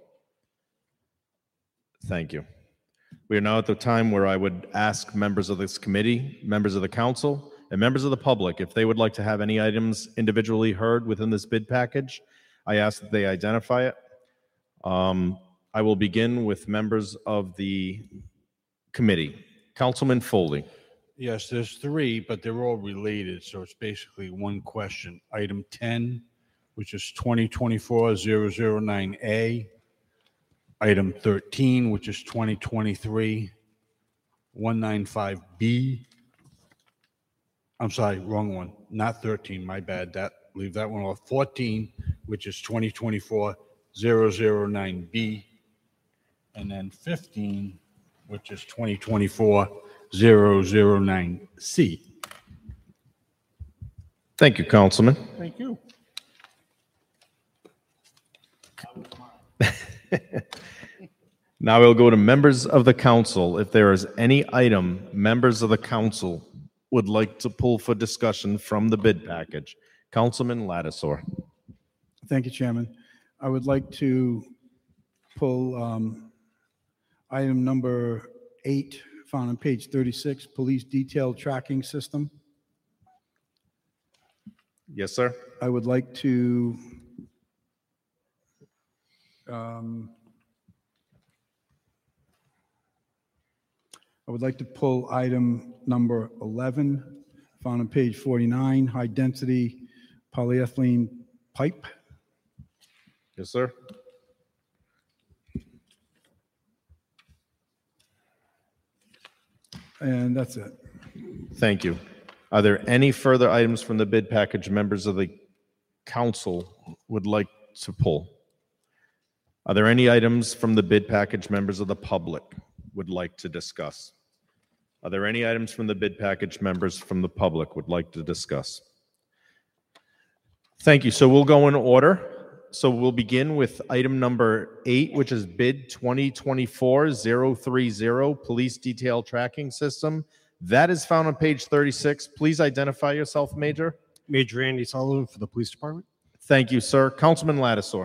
Thank you. We are now at the time where I would ask members of this committee, members of the council, and members of the public, if they would like to have any items individually heard within this bid package, I ask that they identify it. Um, I will begin with members of the committee. Councilman Foley. Yes, there's three, but they're all related, so it's basically one question. Item ten, which is twenty twenty-four dash zero zero nine A. Item thirteen, which is twenty twenty-three dash one ninety-five B. I'm sorry, wrong one. Not thirteen, my bad. That leave that one off. fourteen, which is twenty twenty-four zero zero nine B. And then fifteen, which is twenty twenty-four zero zero nine C. Thank you, Councilman. Thank you. Now we'll go to members of the council. If there is any item members of the council would like to pull for discussion from the bid package. Councilman Lattisaur. Thank you, Chairman. I would like to pull um, item number eight, found on page thirty-six, Police Detail Tracking System. Yes, sir. I would like to um, I would like to pull item number eleven, found on page forty-nine, high-density polyethylene pipe. Yes, sir. And that's it. Thank you. Are there any further items from the bid package members of the council would like to pull? Are there any items from the bid package members of the public would like to discuss? Are there any items from the bid package members from the public would like to discuss? Thank you. So we'll go in order. So we'll begin with item number eight, which is bid twenty twenty-four oh thirty, Police Detail Tracking System. That is found on page thirty-six. Please identify yourself, Major. Major Andy Sullivan for the Police Department. Thank you, sir. Councilman Lattisaur.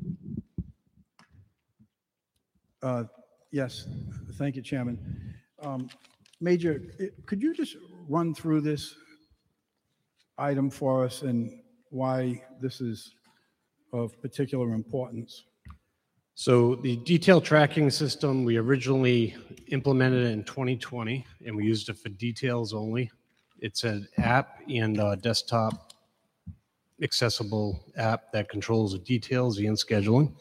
Uh, Yes, thank you, Chairman. Um, Major, it- could you just run through this item for us and why this is of particular importance? So the detail tracking system, we originally implemented it in twenty twenty, and we used it for details only. It's an app and a desktop accessible app that controls the details and scheduling.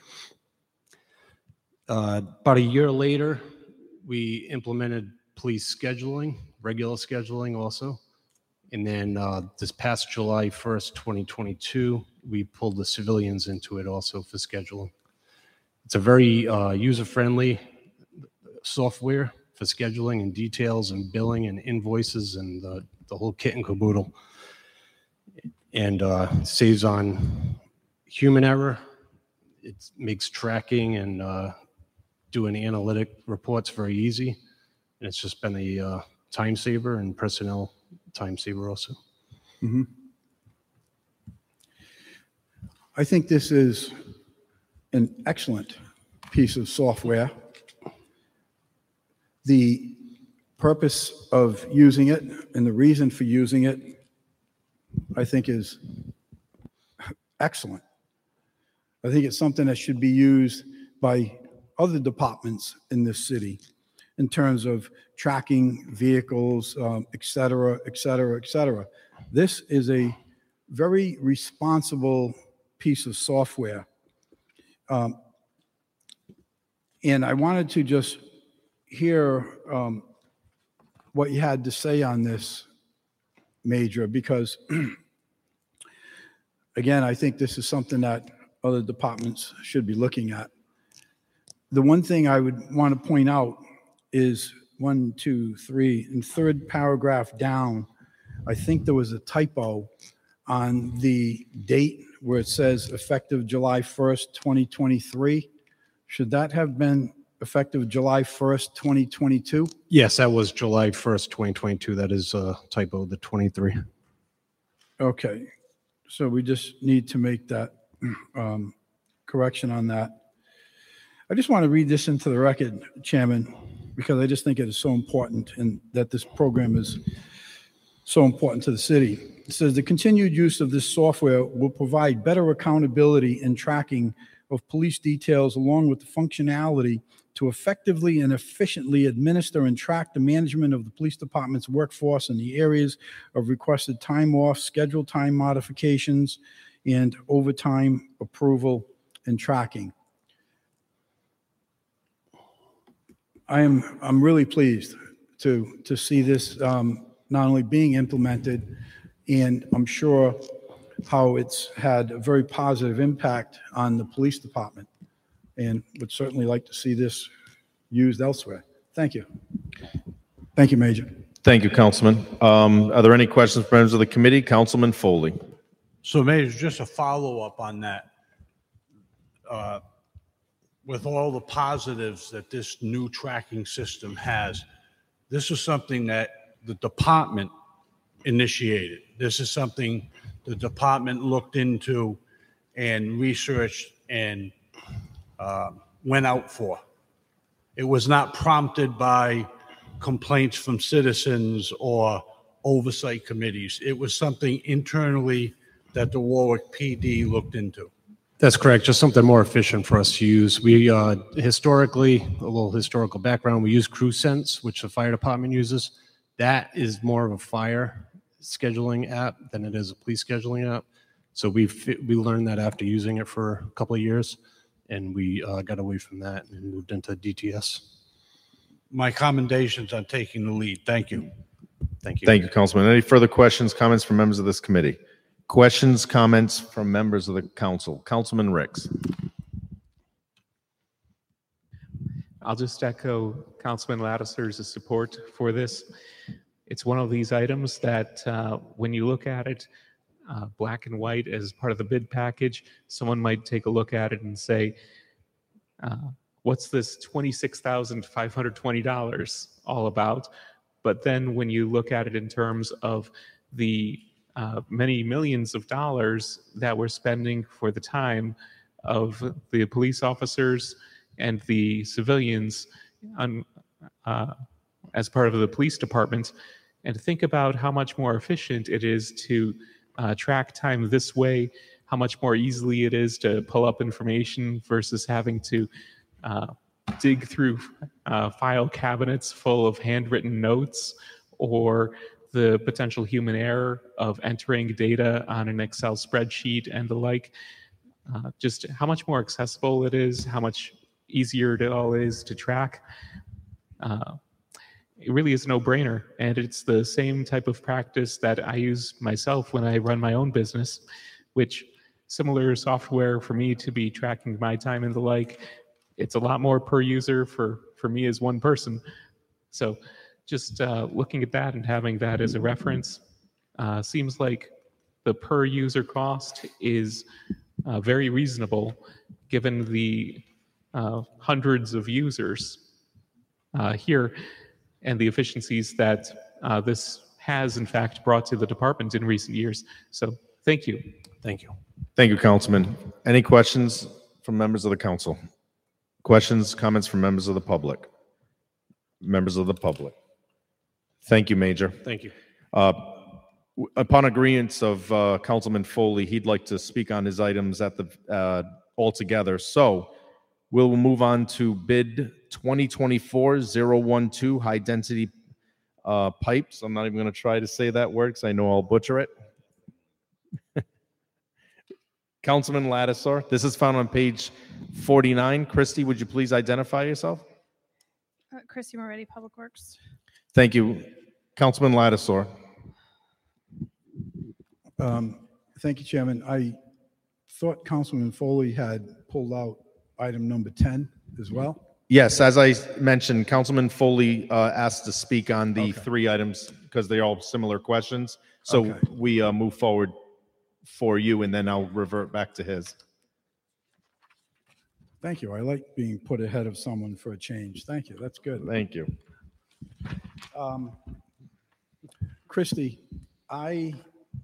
Uh, About a year later, we implemented police scheduling, regular scheduling also. And then uh, this past July first, twenty twenty-two, we pulled the civilians into it also for scheduling. It's a very uh, user-friendly software for scheduling and details and billing and invoices and the, the whole kit and caboodle. And uh, saves on human error. It makes tracking and uh, doing analytic reports very easy. And it's just been a uh, time saver and personnel time saver also. Mhm. I think this is an excellent piece of software. The purpose of using it and the reason for using it, I think, is excellent. I think it's something that should be used by other departments in this city in terms of tracking vehicles, um, et cetera, et cetera, et cetera. This is a very responsible piece of software. Um, and I wanted to just hear um, what you had to say on this, Major, because again, I think this is something that other departments should be looking at. The one thing I would want to point out is one, two, three, and third paragraph down, I think there was a typo on the date where it says effective July first, twenty twenty-three. Should that have been effective July first, twenty twenty-two? Yes, that was July first, twenty twenty-two. That is a typo, the twenty-three. Okay, so we just need to make that um, correction on that. I just want to read this into the record, Chairman, because I just think it is so important and that this program is so important to the city. It says the continued use of this software will provide better accountability and tracking of police details along with the functionality to effectively and efficiently administer and track the management of the police department's workforce in the areas of requested time off, scheduled time modifications, and overtime approval and tracking. I am I'm really pleased to to see this um, not only being implemented, and I'm sure how it's had a very positive impact on the police department, and would certainly like to see this used elsewhere. Thank you. Thank you, Major. Thank you, Councilman. Um, Are there any questions from members of the committee? Councilman Foley. So Major, just a follow-up on that. Uh, With all the positives that this new tracking system has, this is something that the department initiated. This is something the department looked into and researched and uh, went out for. It was not prompted by complaints from citizens or oversight committees. It was something internally that the Warwick P D looked into. That's correct. Just something more efficient for us to use. We uh, historically, a little historical background, we use CrewSense, which the fire department uses. That is more of a fire scheduling app than it is a police scheduling app. So we we learned that after using it for a couple of years, and we uh, got away from that and moved into D T S. My commendations on taking the lead. Thank you. Thank you. Thank you, Councilman. Any further questions, comments from members of this committee? Questions, comments from members of the council? Councilman Ricks. I'll just echo Councilman Lattiser's support for this. It's one of these items that uh, when you look at it, uh, black and white as part of the bid package, someone might take a look at it and say, uh, what's this twenty-six thousand five hundred twenty dollars all about? But then when you look at it in terms of the uh, many millions of dollars that we're spending for the time of the police officers and the civilians on, uh, as part of the police department, and think about how much more efficient it is to uh, track time this way, how much more easily it is to pull up information versus having to uh, dig through uh, file cabinets full of handwritten notes, or the potential human error of entering data on an Excel spreadsheet and the like. Uh, just how much more accessible it is, how much easier it all is to track. Uh, it really is a no-brainer, and it's the same type of practice that I use myself when I run my own business, which similar software for me to be tracking my time and the like. It's a lot more per user for, for me as one person. So just uh, looking at that and having that as a reference uh, seems like the per user cost is uh, very reasonable given the uh, hundreds of users uh, here and the efficiencies that uh, this has in fact brought to the department in recent years. So thank you. Thank you. Thank you, Councilman. Any questions from members of the council? Questions, comments from members of the public? Members of the public. Thank you, Major. Thank you. Uh, w- Upon agreement of uh, Councilman Foley, he'd like to speak on his items at the, uh, altogether. So we'll move on to bid twenty twenty-four oh one two, high-density uh, pipes. I'm not even going to try to say that word because I know I'll butcher it. Councilman Lattiser, this is found on page forty-nine. Christy, would you please identify yourself? Uh, Christy Moretti, Public Works. Thank you. Councilman Lattiser. Um, Thank you, Chairman. I thought Councilman Foley had pulled out item number ten as well. Yes, as I mentioned, Councilman Foley uh, asked to speak on the Okay. three items because they're all similar questions. So Okay. we uh, move forward for you, and then I'll revert back to his. Thank you. I like being put ahead of someone for a change. Thank you. That's good. Thank you. Um, Christie, I,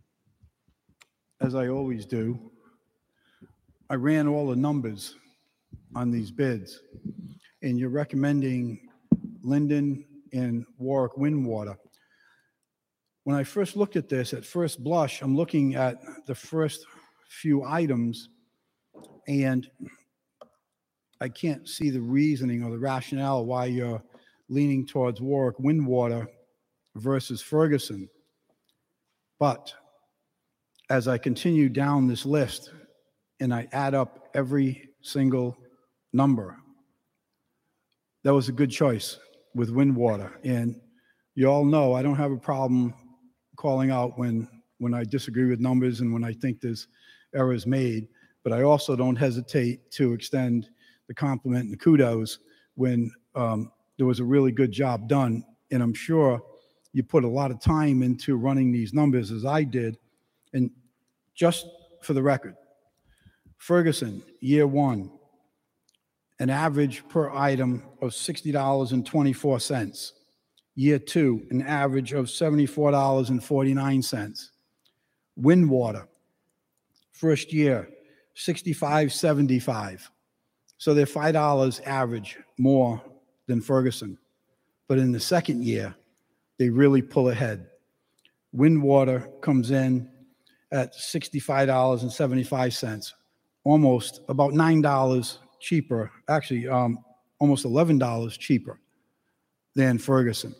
as I always do, I ran all the numbers on these bids, and you're recommending Linden and Warwick Windwater. When I first looked at this, at first blush, I'm looking at the first few items, and I can't see the reasoning or the rationale why you're leaning towards Warwick Windwater versus Ferguson. But as I continue down this list and I add up every single number, that was a good choice with Windwater. And you all know I don't have a problem calling out when when I disagree with numbers and when I think there's errors made. But I also don't hesitate to extend the compliment and the kudos when um, there was a really good job done. And I'm sure you put a lot of time into running these numbers as I did. And just for the record, Ferguson, year one, an average per item of sixty dollars and twenty-four cents. Year two, an average of seventy-four dollars and forty-nine cents. Windwater, first year, sixty-five seventy-five. So they're five dollars average more than Ferguson. But in the second year, they really pull ahead. Windwater comes in at sixty-five dollars and seventy-five cents, almost about nine dollars cheaper, actually um, almost eleven dollars cheaper than Ferguson.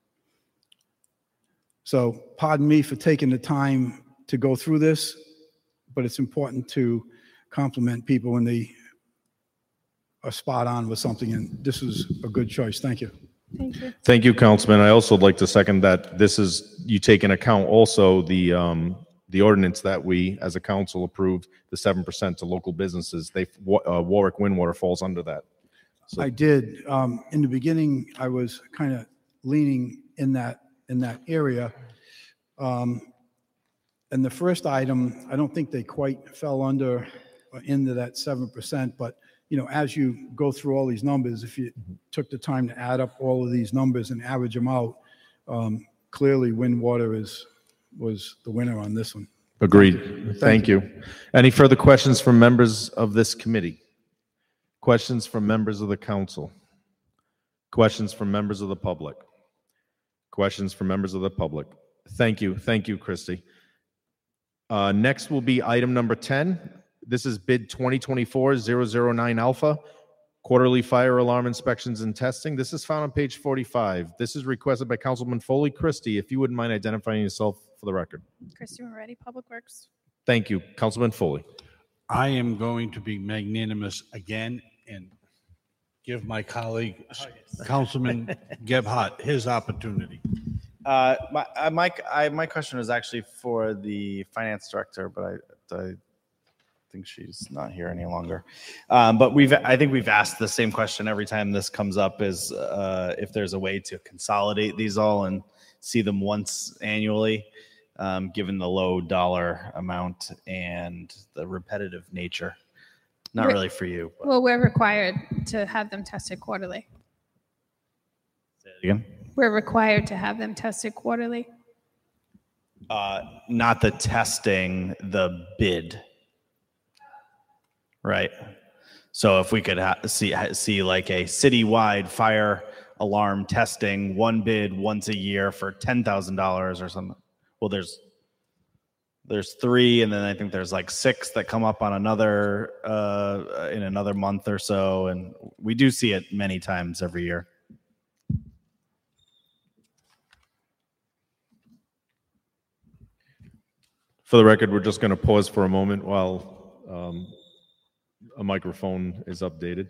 So pardon me for taking the time to go through this, but it's important to compliment people when they are spot on with something, and this is a good choice. Thank you. Thank you. Thank you, Councilman. I also would like to second that this is, you take in account also the, um, the ordinance that we, as a council, approved, the seven percent to local businesses. They, uh, Warwick Windwater falls under that. So, I did. Um, in the beginning, I was kind of leaning in that in that area. Um, and the first item, I don't think they quite fell under uh, into that seven percent. But you know, as you go through all these numbers, if you took the time to add up all of these numbers and average them out, um, clearly Windwater is was the winner on this one. agreed. Thank you. Thank you. Any further questions from members of this committee? Questions from members of the council? Questions from members of the public? Questions from members of the public? Thank you. Thank you, Christy. Uh, next will be item number ten. This is bid twenty twenty-four dash zero zero nine Alpha, quarterly fire alarm inspections and testing. This is found on page forty-five. This is requested by Councilman Foley. Christy, if you wouldn't mind identifying yourself for the record. Christy Moretti, Public Works. Thank you. Councilman Foley. I am going to be magnanimous again and give my colleague, Councilman Gebhardt, his opportunity. Uh, my, uh, my, I, my question was actually for the finance director, but I, I think she's not here any longer. Um, but we've, I think we've asked the same question every time this comes up, is uh, if there's a way to consolidate these all and see them once annually, um, given the low dollar amount and the repetitive nature. Not We're- really for you. But Well, we're required to have them tested quarterly. say it again. We're required to have them tested quarterly. Uh, not the testing, the bid. Right. So if we could ha- see ha- see like a citywide fire alarm testing, one bid once a year for ten thousand dollars or something. Well, there's there's three, and then I think there's like six that come up on another uh, in another month or so, and we do see it many times every year. For the record, we're just going to pause for a moment while um, a microphone is updated.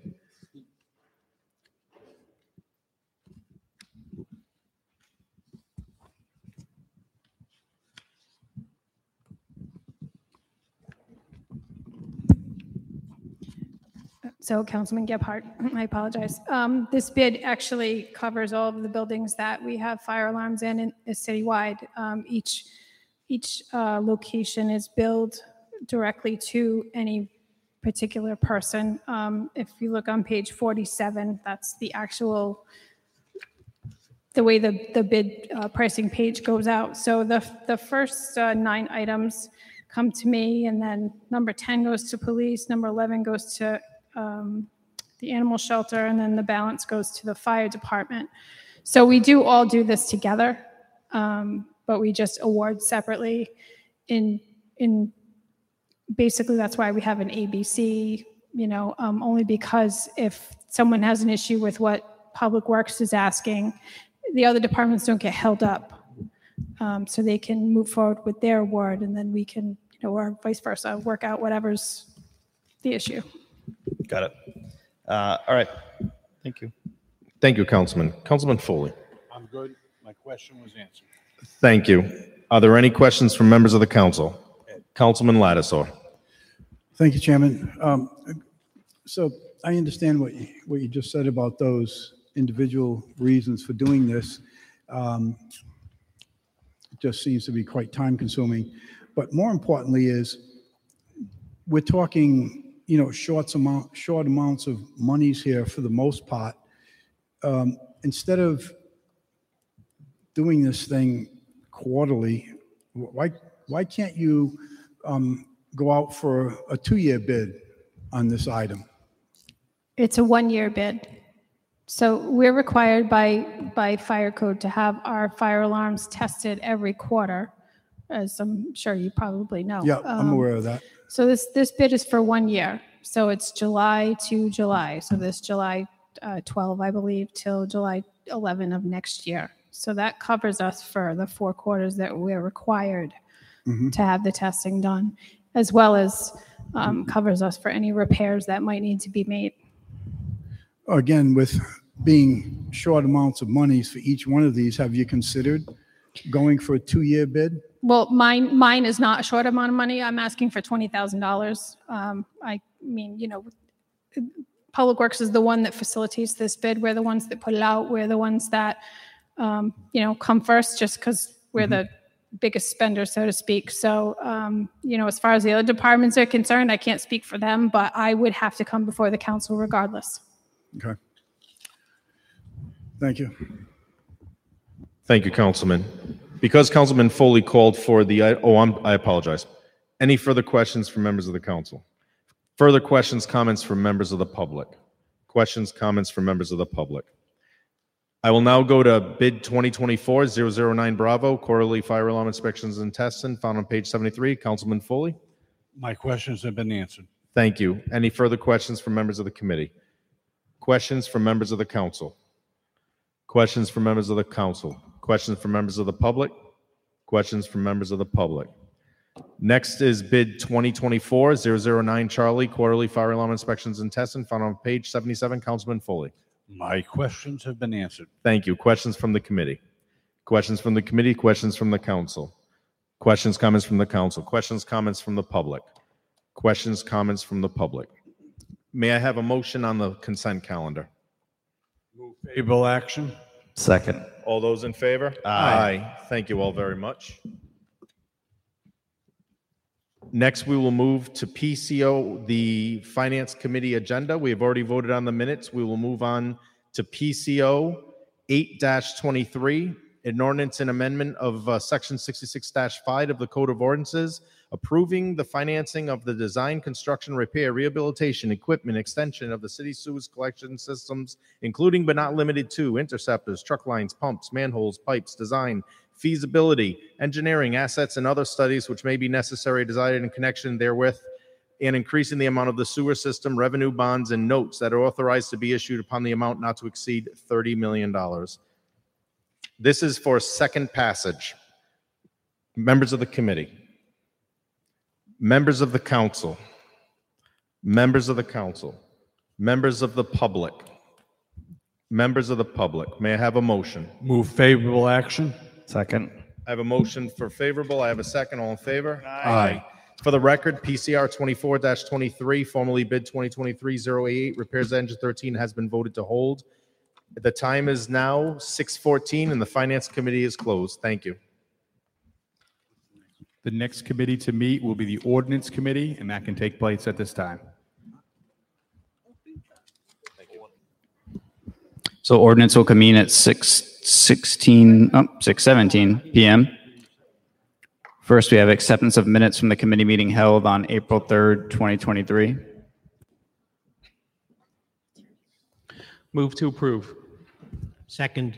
So Councilman Gebhardt, I apologize. Um, This bid actually covers all of the buildings that we have fire alarms in and is citywide. Um, Each, each uh, location is billed directly to any particular person. Um, If you look on page forty-seven, that's the actual, the way the, the bid uh, pricing page goes out. So the, the first uh, nine items come to me, and then number ten goes to police, number eleven goes to um, the animal shelter, and then the balance goes to the fire department. So we do all do this together, um, but we just award separately. In in basically, that's why we have an A B C. You know, um, only because if someone has an issue with what Public Works is asking, the other departments don't get held up, um, so they can move forward with their award, and then we can, you know, or vice versa, work out whatever's the issue. Got it. Uh, all right. Thank you. Thank you, Councilman. Councilman Foley. I'm good. My question was answered. Thank you. Are there any questions from members of the council? Councilman Lattisaw. Thank you, Chairman. Um, So I understand what you, what you just said about those individual reasons for doing this. Um, It just seems to be quite time-consuming. But more importantly is, we're talking, you know, short amount, short amounts of monies here for the most part. Um, Instead of doing this thing quarterly, why, why can't you um, go out for a two-year bid on this item? It's a one-year bid. So we're required by, by fire code to have our fire alarms tested every quarter, as I'm sure you probably know. Yeah, I'm Um, aware of that. So this, this bid is for one year. So it's July to July. So this July uh, twelve, I believe, till July eleven of next year. So that covers us for the four quarters that we're required Mhm. to have the testing done, as well as um, covers us for any repairs that might need to be made. Again, with being short amounts of monies for each one of these, have you considered going for a two-year bid? Well, mine, mine is not a short amount of money. I'm asking for twenty thousand dollars. Um, I mean, you know, Public Works is the one that facilitates this bid. We're the ones that put it out. We're the ones that, um, you know, come first just because we're the biggest spender, so to speak. So, um, you know, as far as the other departments are concerned, I can't speak for them, but I would have to come before the council regardless. Okay. Thank you. Thank you, Councilman. Because Councilman Foley called for the, oh, I'm, I apologize. Any further questions from members of the council? Further questions, comments from members of the public? Questions, comments from members of the public? I will now go to bid twenty twenty-four dash zero zero nine Bravo, quarterly fire alarm inspections and testing, found on page seventy-three. Councilman Foley? My questions have been answered. Thank you. Any further questions from members of the committee? Questions from members of the council? Questions from members of the council? Questions from members of the public? Questions from members of the public? Next is bid twenty twenty-four dash zero zero nine Charlie, quarterly fire alarm inspections and testing, found on page seventy-seven. Councilman Foley. My questions have been answered. Thank you. Questions from the committee? Questions from the committee? Questions from the council? Questions, comments from the council? Questions, comments from the public? Questions, comments from the public? May I have a motion on the consent calendar? Favorable action. Second. All those in favor? Aye. Thank you all very much. Next, we will move to P C O, the Finance Committee agenda. We have already voted on the minutes. We will move on to P C O eight dash twenty-three, an ordinance and amendment of uh, Section sixty-six dash five of the Code of Ordinances, approving the financing of the design, construction, repair, rehabilitation, equipment, extension of the city sewage collection systems, including but not limited to interceptors, truck lines, pumps, manholes, pipes, design, feasibility, engineering, assets, and other studies which may be necessary, desired in connection therewith, and increasing the amount of the sewer system, revenue bonds, and notes that are authorized to be issued upon the amount not to exceed thirty million dollars. This is for second passage. Members of the committee, members of the council, members of the council, members of the public, members of the public, may I have a motion? Move favorable action. Second. I have a motion for favorable. I have a second. All in favor? Aye. For the record, P C R twenty-four dash twenty-three, formerly bid twenty twenty-three dash zero eight eight, repairs engine thirteen, has been voted to hold. The time is now six fourteen and the Finance Committee is closed. Thank you. The next committee to meet will be the Ordinance Committee, and that can take place at this time. So ordinance will convene at six sixteen, oh, six seventeen p.m. First, we have acceptance of minutes from the committee meeting held on April third, twenty twenty-three. Move to approve. Second.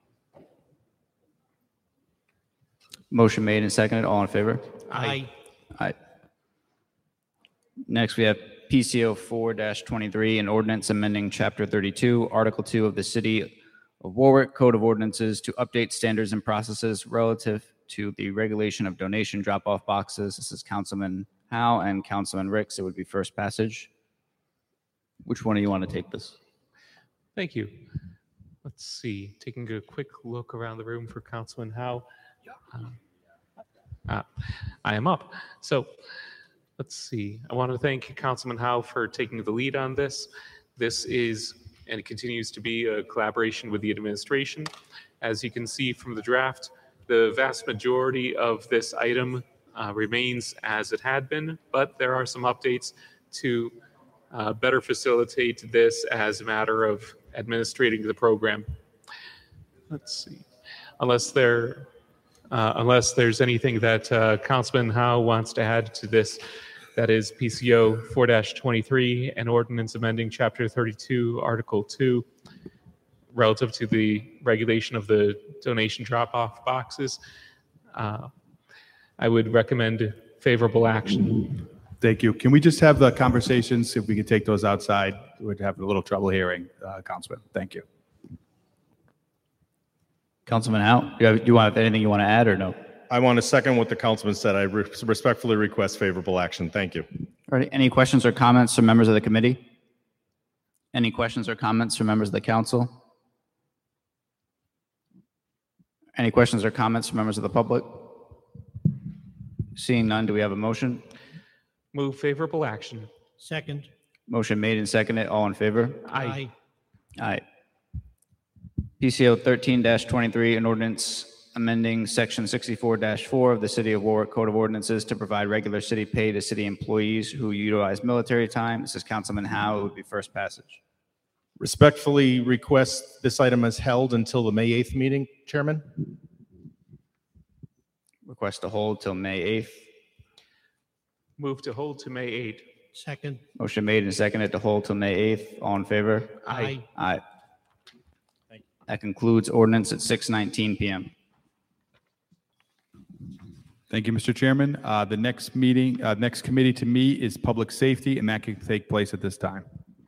Motion made and seconded. All in favor? Aye. Aye. Next, we have P C O four dash twenty-three, an ordinance amending Chapter thirty-two, Article two of the City of Warwick Code of Ordinances to update standards and processes relative to the regulation of donation drop-off boxes. This is Councilman Howe and Councilman Ricks. It would be first passage. Which one do you want to take this? Thank you. Let's see, taking a quick look around the room for Councilman Howe. Uh, I am up. So let's see. I want to thank Councilman Howe for taking the lead on this. This is and it continues to be a collaboration with the administration. As you can see from the draft, the vast majority of this item uh, remains as it had been, but there are some updates to uh, better facilitate this as a matter of administrating the program. Let's see. Unless there, uh, unless there's anything that uh, Councilman Howe wants to add to this, that is P C O four twenty-three, an ordinance amending Chapter thirty-two, Article two, relative to the regulation of the donation drop-off boxes. Uh, I would recommend favorable action. Thank you. Can we just have the conversations, if we could take those outside? We'd have a little trouble hearing, uh, Councilman. Thank you. Councilman Howe, do you, have, do you want anything you want to add or no? I want to second what the councilman said. I re- respectfully request favorable action. Thank you. All right. Any questions or comments from members of the committee? Any questions or comments from members of the council? Any questions or comments from members of the public? Seeing none, do we have a motion? Move favorable action. Second. Motion made and seconded. All in favor? Aye. Aye. P C O thirteen twenty-three, an ordinance amending Section sixty-four dash four of the City of Warwick Code of Ordinances to provide regular city pay to city employees who utilize military time. This is Councilman Howe. It would be first passage. Respectfully request this item is held until the May eighth meeting, Chairman. Request to hold till May eighth. Move to hold to May eighth. Second. Motion made and seconded to hold till May eighth. All in favor? Aye. Aye. That concludes ordinance at six nineteen p.m. Thank you, Mister Chairman. Uh, the next meeting, uh, next committee to meet is Public Safety, and that can take place at this time.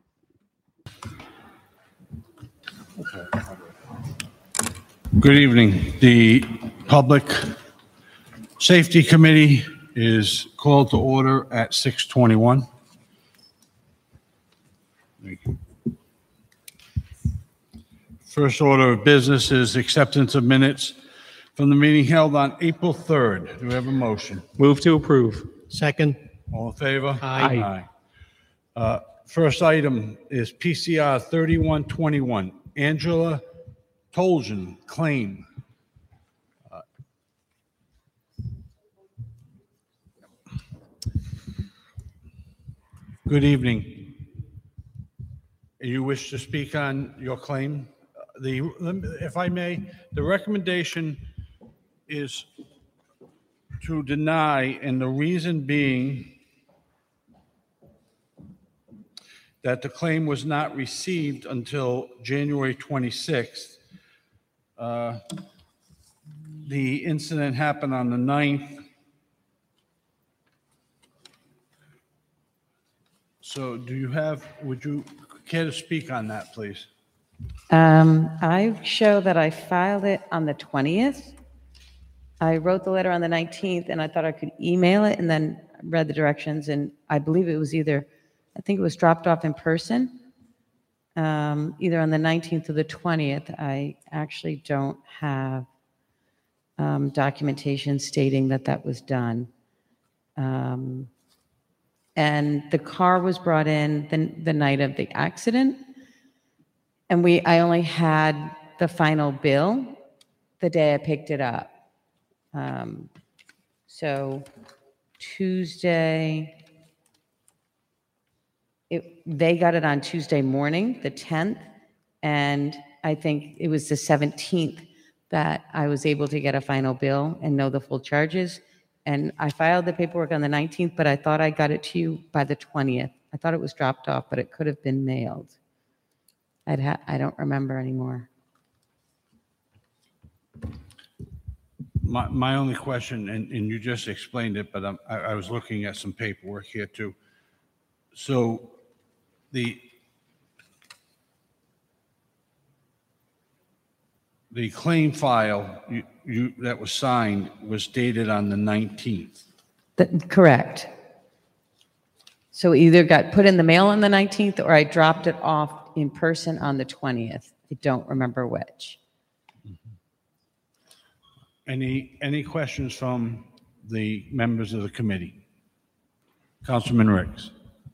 Good evening. The Public Safety Committee is called to order at six twenty-one. Thank you. First order of business is acceptance of minutes from the meeting held on April third. Do we have a motion? Move to approve. Second. All in favor? Aye. Aye. Uh, First item is P C R thirty-one twenty-one, Angela Toljan claim. Uh, Good evening. You wish to speak on your claim? The, if I may, the recommendation is to deny, and the reason being that the claim was not received until January twenty-sixth. Uh, The incident happened on the ninth. So do you have, would you care to speak on that, please? Um, I show that I filed it on the twentieth. I wrote the letter on the nineteenth, and I thought I could email it, and then read the directions, and I believe it was either, I think it was dropped off in person, um, either on the nineteenth or the twentieth. I actually don't have um, documentation stating that that was done. Um, and the car was brought in the, the night of the accident. And we, I only had the final bill the day I picked it up. Um, so Tuesday, it, they got it on Tuesday morning, the tenth, and I think it was the seventeenth that I was able to get a final bill and know the full charges. And I filed the paperwork on the nineteenth, but I thought I got it to you by the twentieth. I thought it was dropped off, but it could have been mailed. I'd ha- I don't remember anymore. My, my only question, and, and you just explained it, but I'm, I, I was looking at some paperwork here too. So the, the claim file you, you, that was signed was dated on the nineteenth. That, correct. So either got put in the mail on the nineteenth or I dropped it off in person on the twentieth. I don't remember which. Any, any questions from the members of the committee? Councilman Ricks.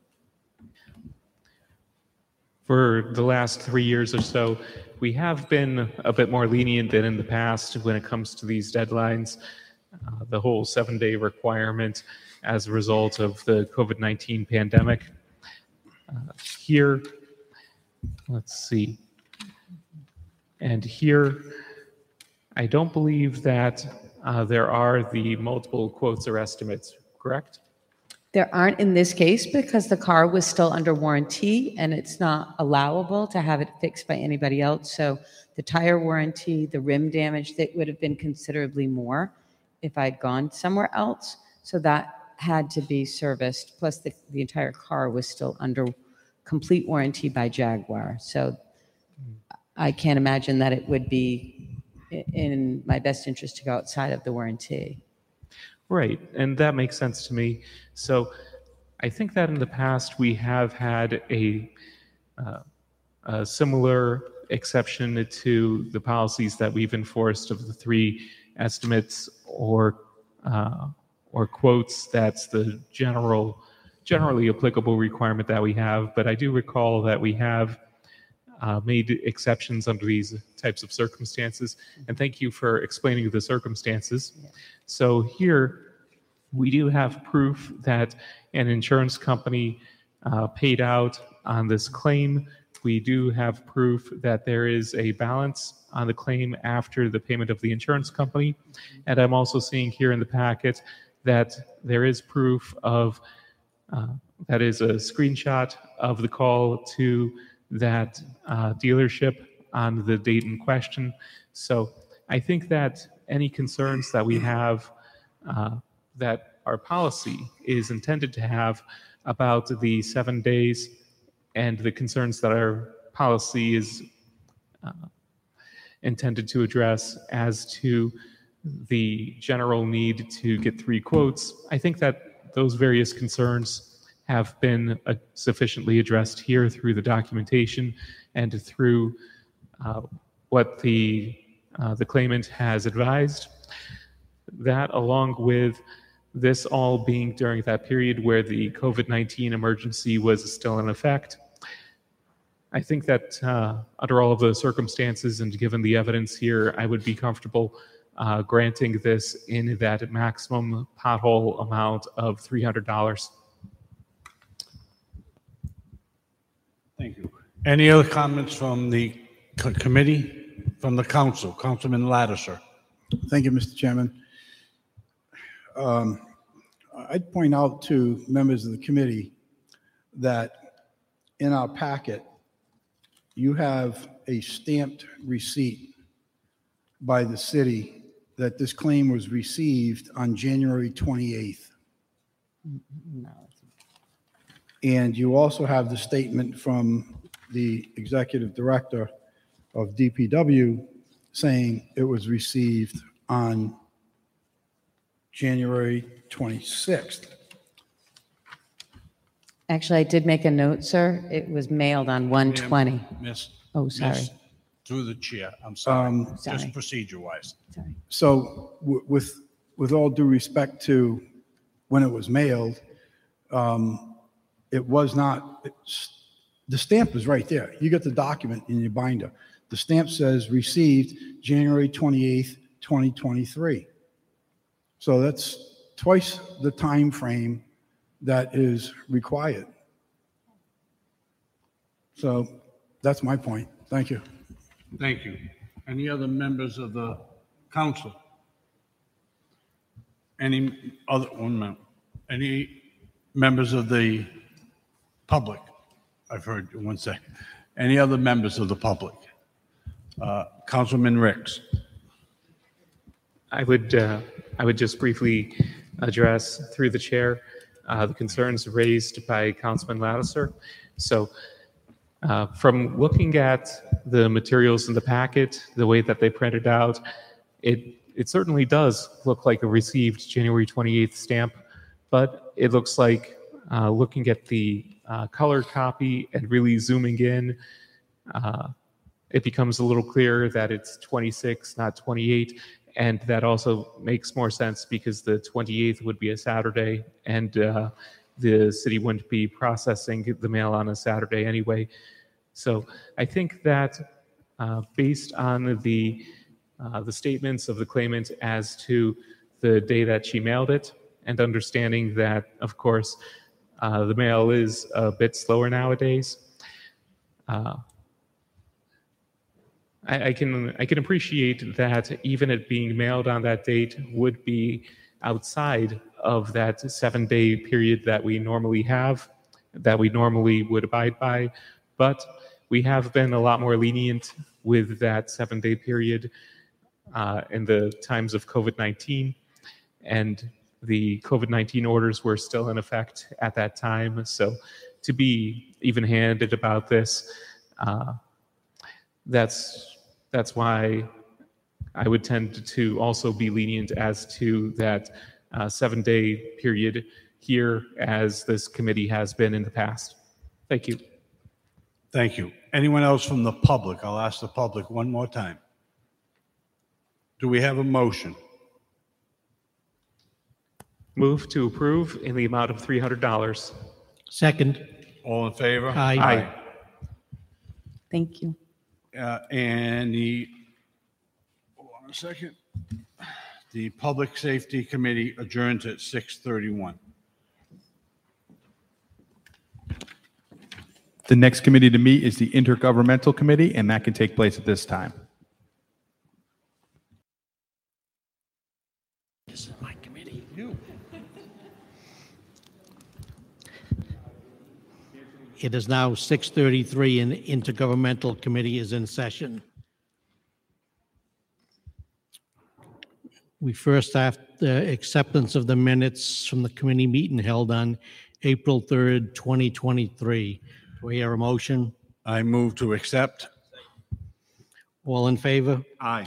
For the last three years or so, we have been a bit more lenient than in the past when it comes to these deadlines. Uh, the whole seven-day requirement as a result of the COVID nineteen pandemic. Uh, here, let's see. And here, I don't believe that uh, there are the multiple quotes or estimates, correct? There aren't in this case because the car was still under warranty and it's not allowable to have it fixed by anybody else. So the tire warranty, the rim damage, that would have been considerably more if I'd gone somewhere else. So that had to be serviced. Plus the, the entire car was still under complete warranty by Jaguar. So I can't imagine that it would be in my best interest to go outside of the warranty. Right, and that makes sense to me. So I think that in the past we have had a, uh, a similar exception to the policies that we've enforced of the three estimates or uh, or quotes. That's the general, generally applicable requirement that we have. But I do recall that we have uh, made exceptions under these types of circumstances. And thank you for explaining the circumstances. Yeah. So here we do have proof that an insurance company uh, paid out on this claim. We do have proof that there is a balance on the claim after the payment of the insurance company. And I'm also seeing here in the packet that there is proof of, uh, that is a screenshot of the call to that uh, dealership on the date in question. So I think that any concerns that we have, uh, that our policy is intended to have about the seven days and the concerns that our policy is uh, intended to address as to the general need to get three quotes, I think that those various concerns have been uh, sufficiently addressed here through the documentation and through uh, what the uh, the claimant has advised. That, along with this all being during that period where the COVID nineteen emergency was still in effect, I think that uh, under all of those circumstances and given the evidence here, I would be comfortable uh, granting this in that maximum pothole amount of three hundred dollars. Thank you. Any other comments from the co- committee, from the council? Councilman Lattiser. Thank you, Mister Chairman. Um, I'd point out to members of the committee that in our packet, you have a stamped receipt by the city that this claim was received on January twenty-eighth. No. And you also have the statement from the executive director of D P W saying it was received on January twenty-sixth. Actually, I did make a note, sir. It was mailed on one twenty. Miss. Oh, sorry. Miss, through the chair, I'm sorry, Um, Sorry. just procedure-wise. Sorry. So w- with, with all due respect to when it was mailed, um, it was not, it's- the stamp is right there. You get the document in your binder. The stamp says received January twenty-eighth, twenty twenty-three. So that's twice the time frame that is required. So that's my point. Thank you. Thank you. Any other members of the council? Any other, one minute. Any members of the public? I've heard one say. Any other members of the public? Uh, Councilman Ricks. I would uh, I would just briefly address through the chair uh, the concerns raised by Councilman Lattiser. So uh, from looking at the materials in the packet, the way that they printed out, it it certainly does look like a received January twenty-eighth stamp, but it looks like uh, looking at the uh, color copy and really zooming in, uh, it becomes a little clearer that it's twenty-six, not twenty-eight. And that also makes more sense because the twenty-eighth would be a Saturday, and uh, the city wouldn't be processing the mail on a Saturday anyway. So I think that uh, based on the uh, the statements of the claimant as to the day that she mailed it, and understanding that, of course, uh, the mail is a bit slower nowadays, uh, I, I can I can appreciate that even it being mailed on that date would be outside of that seven-day period that we normally have, that we normally would abide by, but we have been a lot more lenient with that seven-day period uh, in the times of COVID nineteen, and the COVID nineteen orders were still in effect at that time. So to be even-handed about this, uh, that's that's why I would tend to also be lenient as to that uh, seven-day period here, as this committee has been in the past. Thank you. Thank you. Anyone else from the public? I'll ask the public one more time. Do we have a motion? Move to approve in the amount of three hundred dollars. Second. All in favor? Aye. Aye. Thank you. Uh, and the, hold on a second. The Public Safety Committee adjourns at six thirty-one. The next committee to meet is the Intergovernmental Committee, and that can take place at this time. This is my committee. It is now six thirty-three and the Intergovernmental Committee is in session. We first have the acceptance of the minutes from the committee meeting held on April third, twenty twenty-three. Do we hear a motion? I move to accept. All in favor? Aye.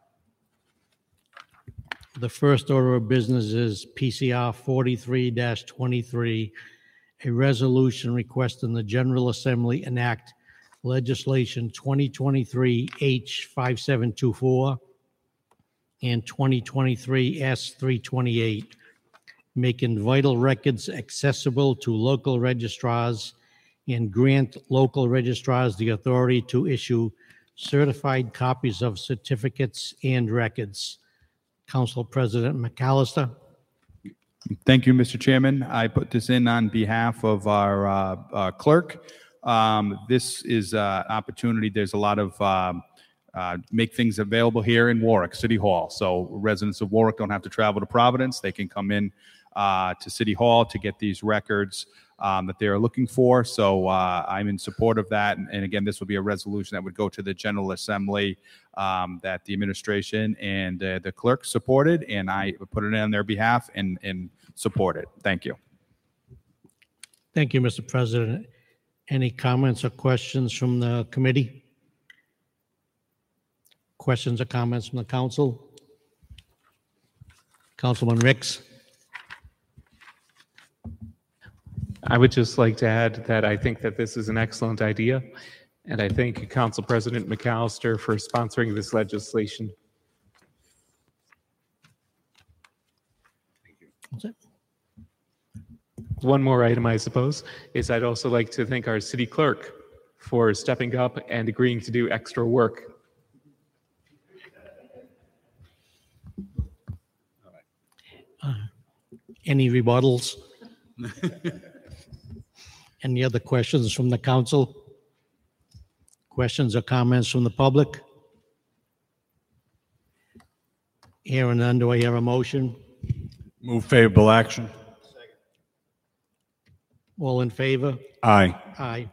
The first order of business is P C R forty-three twenty-three, a resolution requesting the General Assembly enact legislation twenty twenty-three H five seven two four and twenty twenty-three S three twenty-eight, making vital records accessible to local registrars and grant local registrars the authority to issue certified copies of certificates and records. Council President McAllister. Thank you, Mister Chairman. I put this in on behalf of our uh, uh, clerk. Um, This is uh, an opportunity. There's a lot of um, uh, make things available here in Warwick City Hall. So residents of Warwick don't have to travel to Providence. They can come in uh, to City Hall to get these records um, that they're looking for. So uh, I'm in support of that. And, and again, this will be a resolution that would go to the General Assembly um, that the administration and uh, the clerk supported, and I put it in on their behalf and, and support it. Thank you. Thank you, Mister President. Any comments or questions from the committee? Questions or comments from the council? Councilman Ricks. I would just like to add that I think that this is an excellent idea, and I thank Council President McAllister for sponsoring this legislation. That's it. One more item, I suppose, is I'd also like to thank our city clerk for stepping up and agreeing to do extra work. Uh, Any rebuttals? Any other questions from the council? Questions or comments from the public? Hearing none, do I hear a motion? Move favorable action. All in favor? Aye. Aye.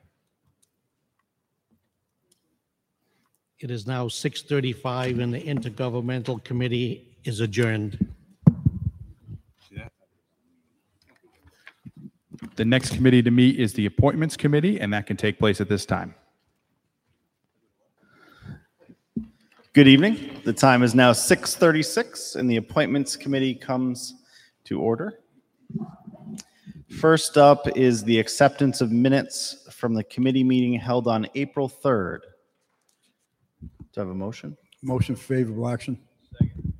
It is now six thirty-five and the Intergovernmental Committee is adjourned. The next committee to meet is the Appointments Committee, and that can take place at this time. Good evening. The time is now six thirty-six, and the Appointments Committee comes to order. First up is the acceptance of minutes from the committee meeting held on April third. Do I have a motion? Motion for favorable action.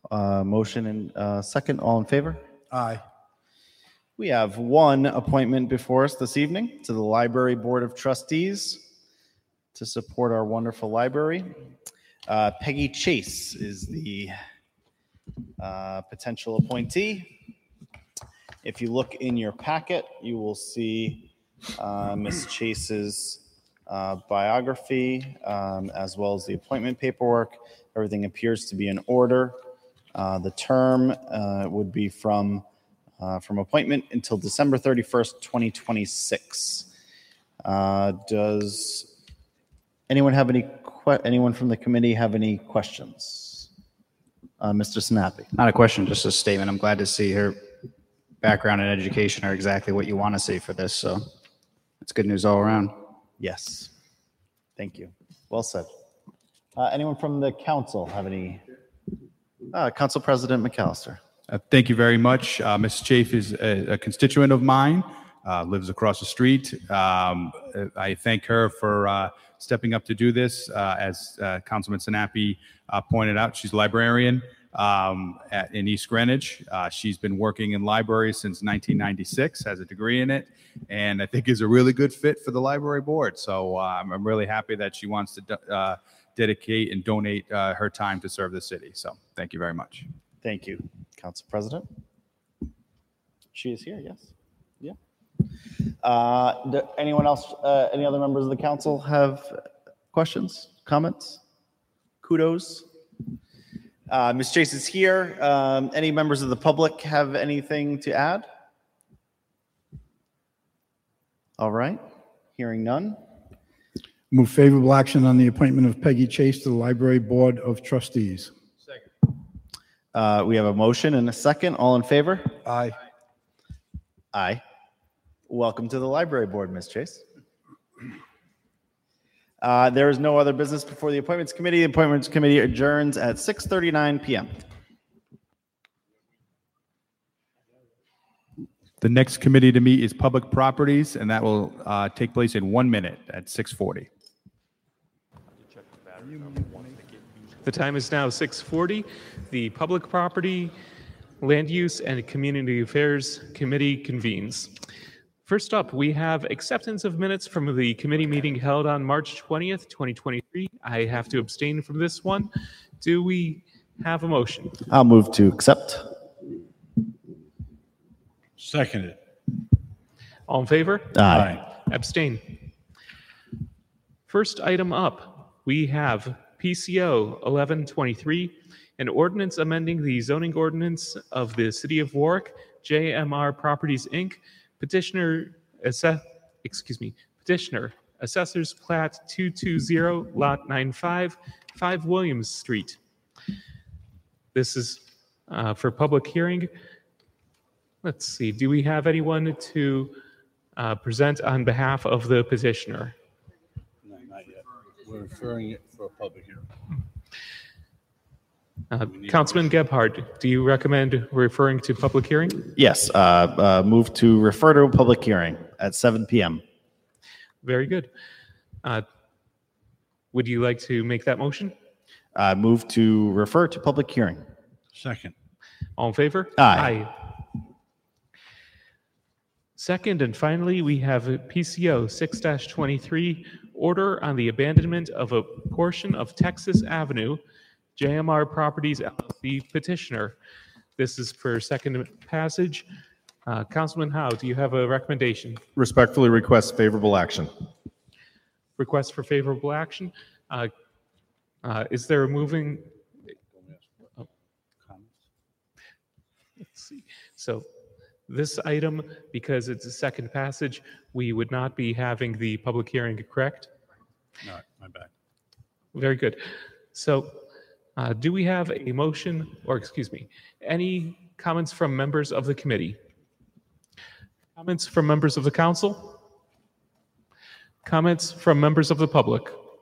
Uh, Motion and uh, second, all in favor? Aye. We have one appointment before us this evening to the Library Board of Trustees to support our wonderful library. Uh, Peggy Chase is the uh, potential appointee. If you look in your packet, you will see uh, Miz Chase's uh, biography, um, as well as the appointment paperwork. Everything appears to be in order. Uh, The term uh, would be from Uh, from appointment until December thirty-first, twenty twenty-six. Uh, Does anyone have any, que- anyone from the committee have any questions? Uh, Mister Sinapi? Not a question, just a statement. I'm glad to see her background and education are exactly what you want to see for this, so it's good news all around. Yes. Thank you. Well said. Uh, Anyone from the council have any? Uh, Council President McAllister. Uh, Thank you very much. Uh, Miz Chafe is a, a constituent of mine, uh, lives across the street. Um, I thank her for uh, stepping up to do this. Uh, as uh, Councilman Sinapi uh, pointed out, she's a librarian um, at, in East Greenwich. Uh, she's been working in libraries since nineteen ninety-six, has a degree in it, and I think is a really good fit for the library board. So uh, I'm, I'm really happy that she wants to de- uh, dedicate and donate uh, her time to serve the city. So thank you very much. Thank you, Council President. She is here, yes. Yeah. Uh, do anyone else, uh, any other members of the council have questions, comments, kudos? Uh, Miz Chase is here. Um, any members of the public have anything to add? All right, hearing none. Move favorable action on the appointment of Peggy Chase to the Library Board of Trustees. Uh, we have a motion and a second. All in favor? Aye. Aye. Welcome to the library board, Miz Chase. Uh, there is no other business before the appointments committee. The appointments committee adjourns at six thirty-nine p.m. The next committee to meet is Public Properties, and that will uh, take place in one minute at six forty. The time is now six forty. The Public Property, Land Use, and Community Affairs Committee convenes. First up, we have acceptance of minutes from the committee meeting held on March twentieth, twenty twenty-three. I have to abstain from this one. Do we have a motion? I'll move to accept. Seconded. All in favor? Aye. Abstain. First item up, we have P C O eleven twenty-three, an ordinance amending the zoning ordinance of the City of Warwick, J M R Properties, Incorporated. Petitioner, assess, excuse me, petitioner, Assessor's Plat two twenty, Lot ninety-five, five Williams Street. This is uh, for public hearing. Let's see, do we have anyone to uh, present on behalf of the petitioner? No, not yet. We're referring it for a public hearing. Uh, Councilman Gebhardt, do you recommend referring to public hearing? Yes, uh, uh, move to refer to a public hearing at seven p.m. Very good. Uh, would you like to make that motion? Uh, move to refer to public hearing. Second. All in favor? Aye. Second and finally, we have P C O six twenty-three, order on the abandonment of a portion of Texas Avenue, J M R Properties L L C petitioner. This is for second passage. Uh, Councilman Howe, do you have a recommendation? Respectfully request favorable action. Request for favorable action. Uh, uh, is there a moving? Oh. Let's see. So this item, because it's a second passage, we would not be having the public hearing, correct? No, my bad. Very good. So uh, do we have a motion, or excuse me, any comments from members of the committee? Comments from members of the council? Comments from members of the public?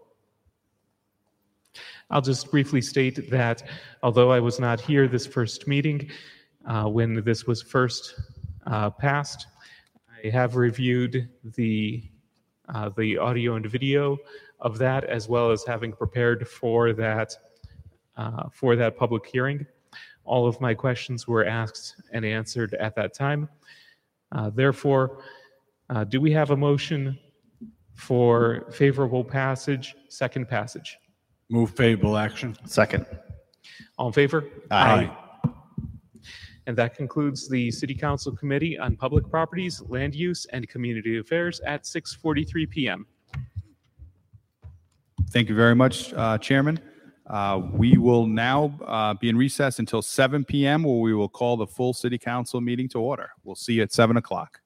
I'll just briefly state that although I was not here this first meeting, uh, when this was first uh, passed, I have reviewed the uh, the audio and video of that, as well as having prepared for that uh, for that public hearing. All of my questions were asked and answered at that time. Uh, Therefore, uh, do we have a motion for favorable passage, second passage? Move favorable action. Second. All in favor? Aye. And that concludes the City Council Committee on Public Properties, Land Use, and Community Affairs at six forty-three p.m. Thank you very much, uh, Chairman. Uh, We will now uh, be in recess until seven p.m. where we will call the full City Council meeting to order. We'll see you at seven o'clock.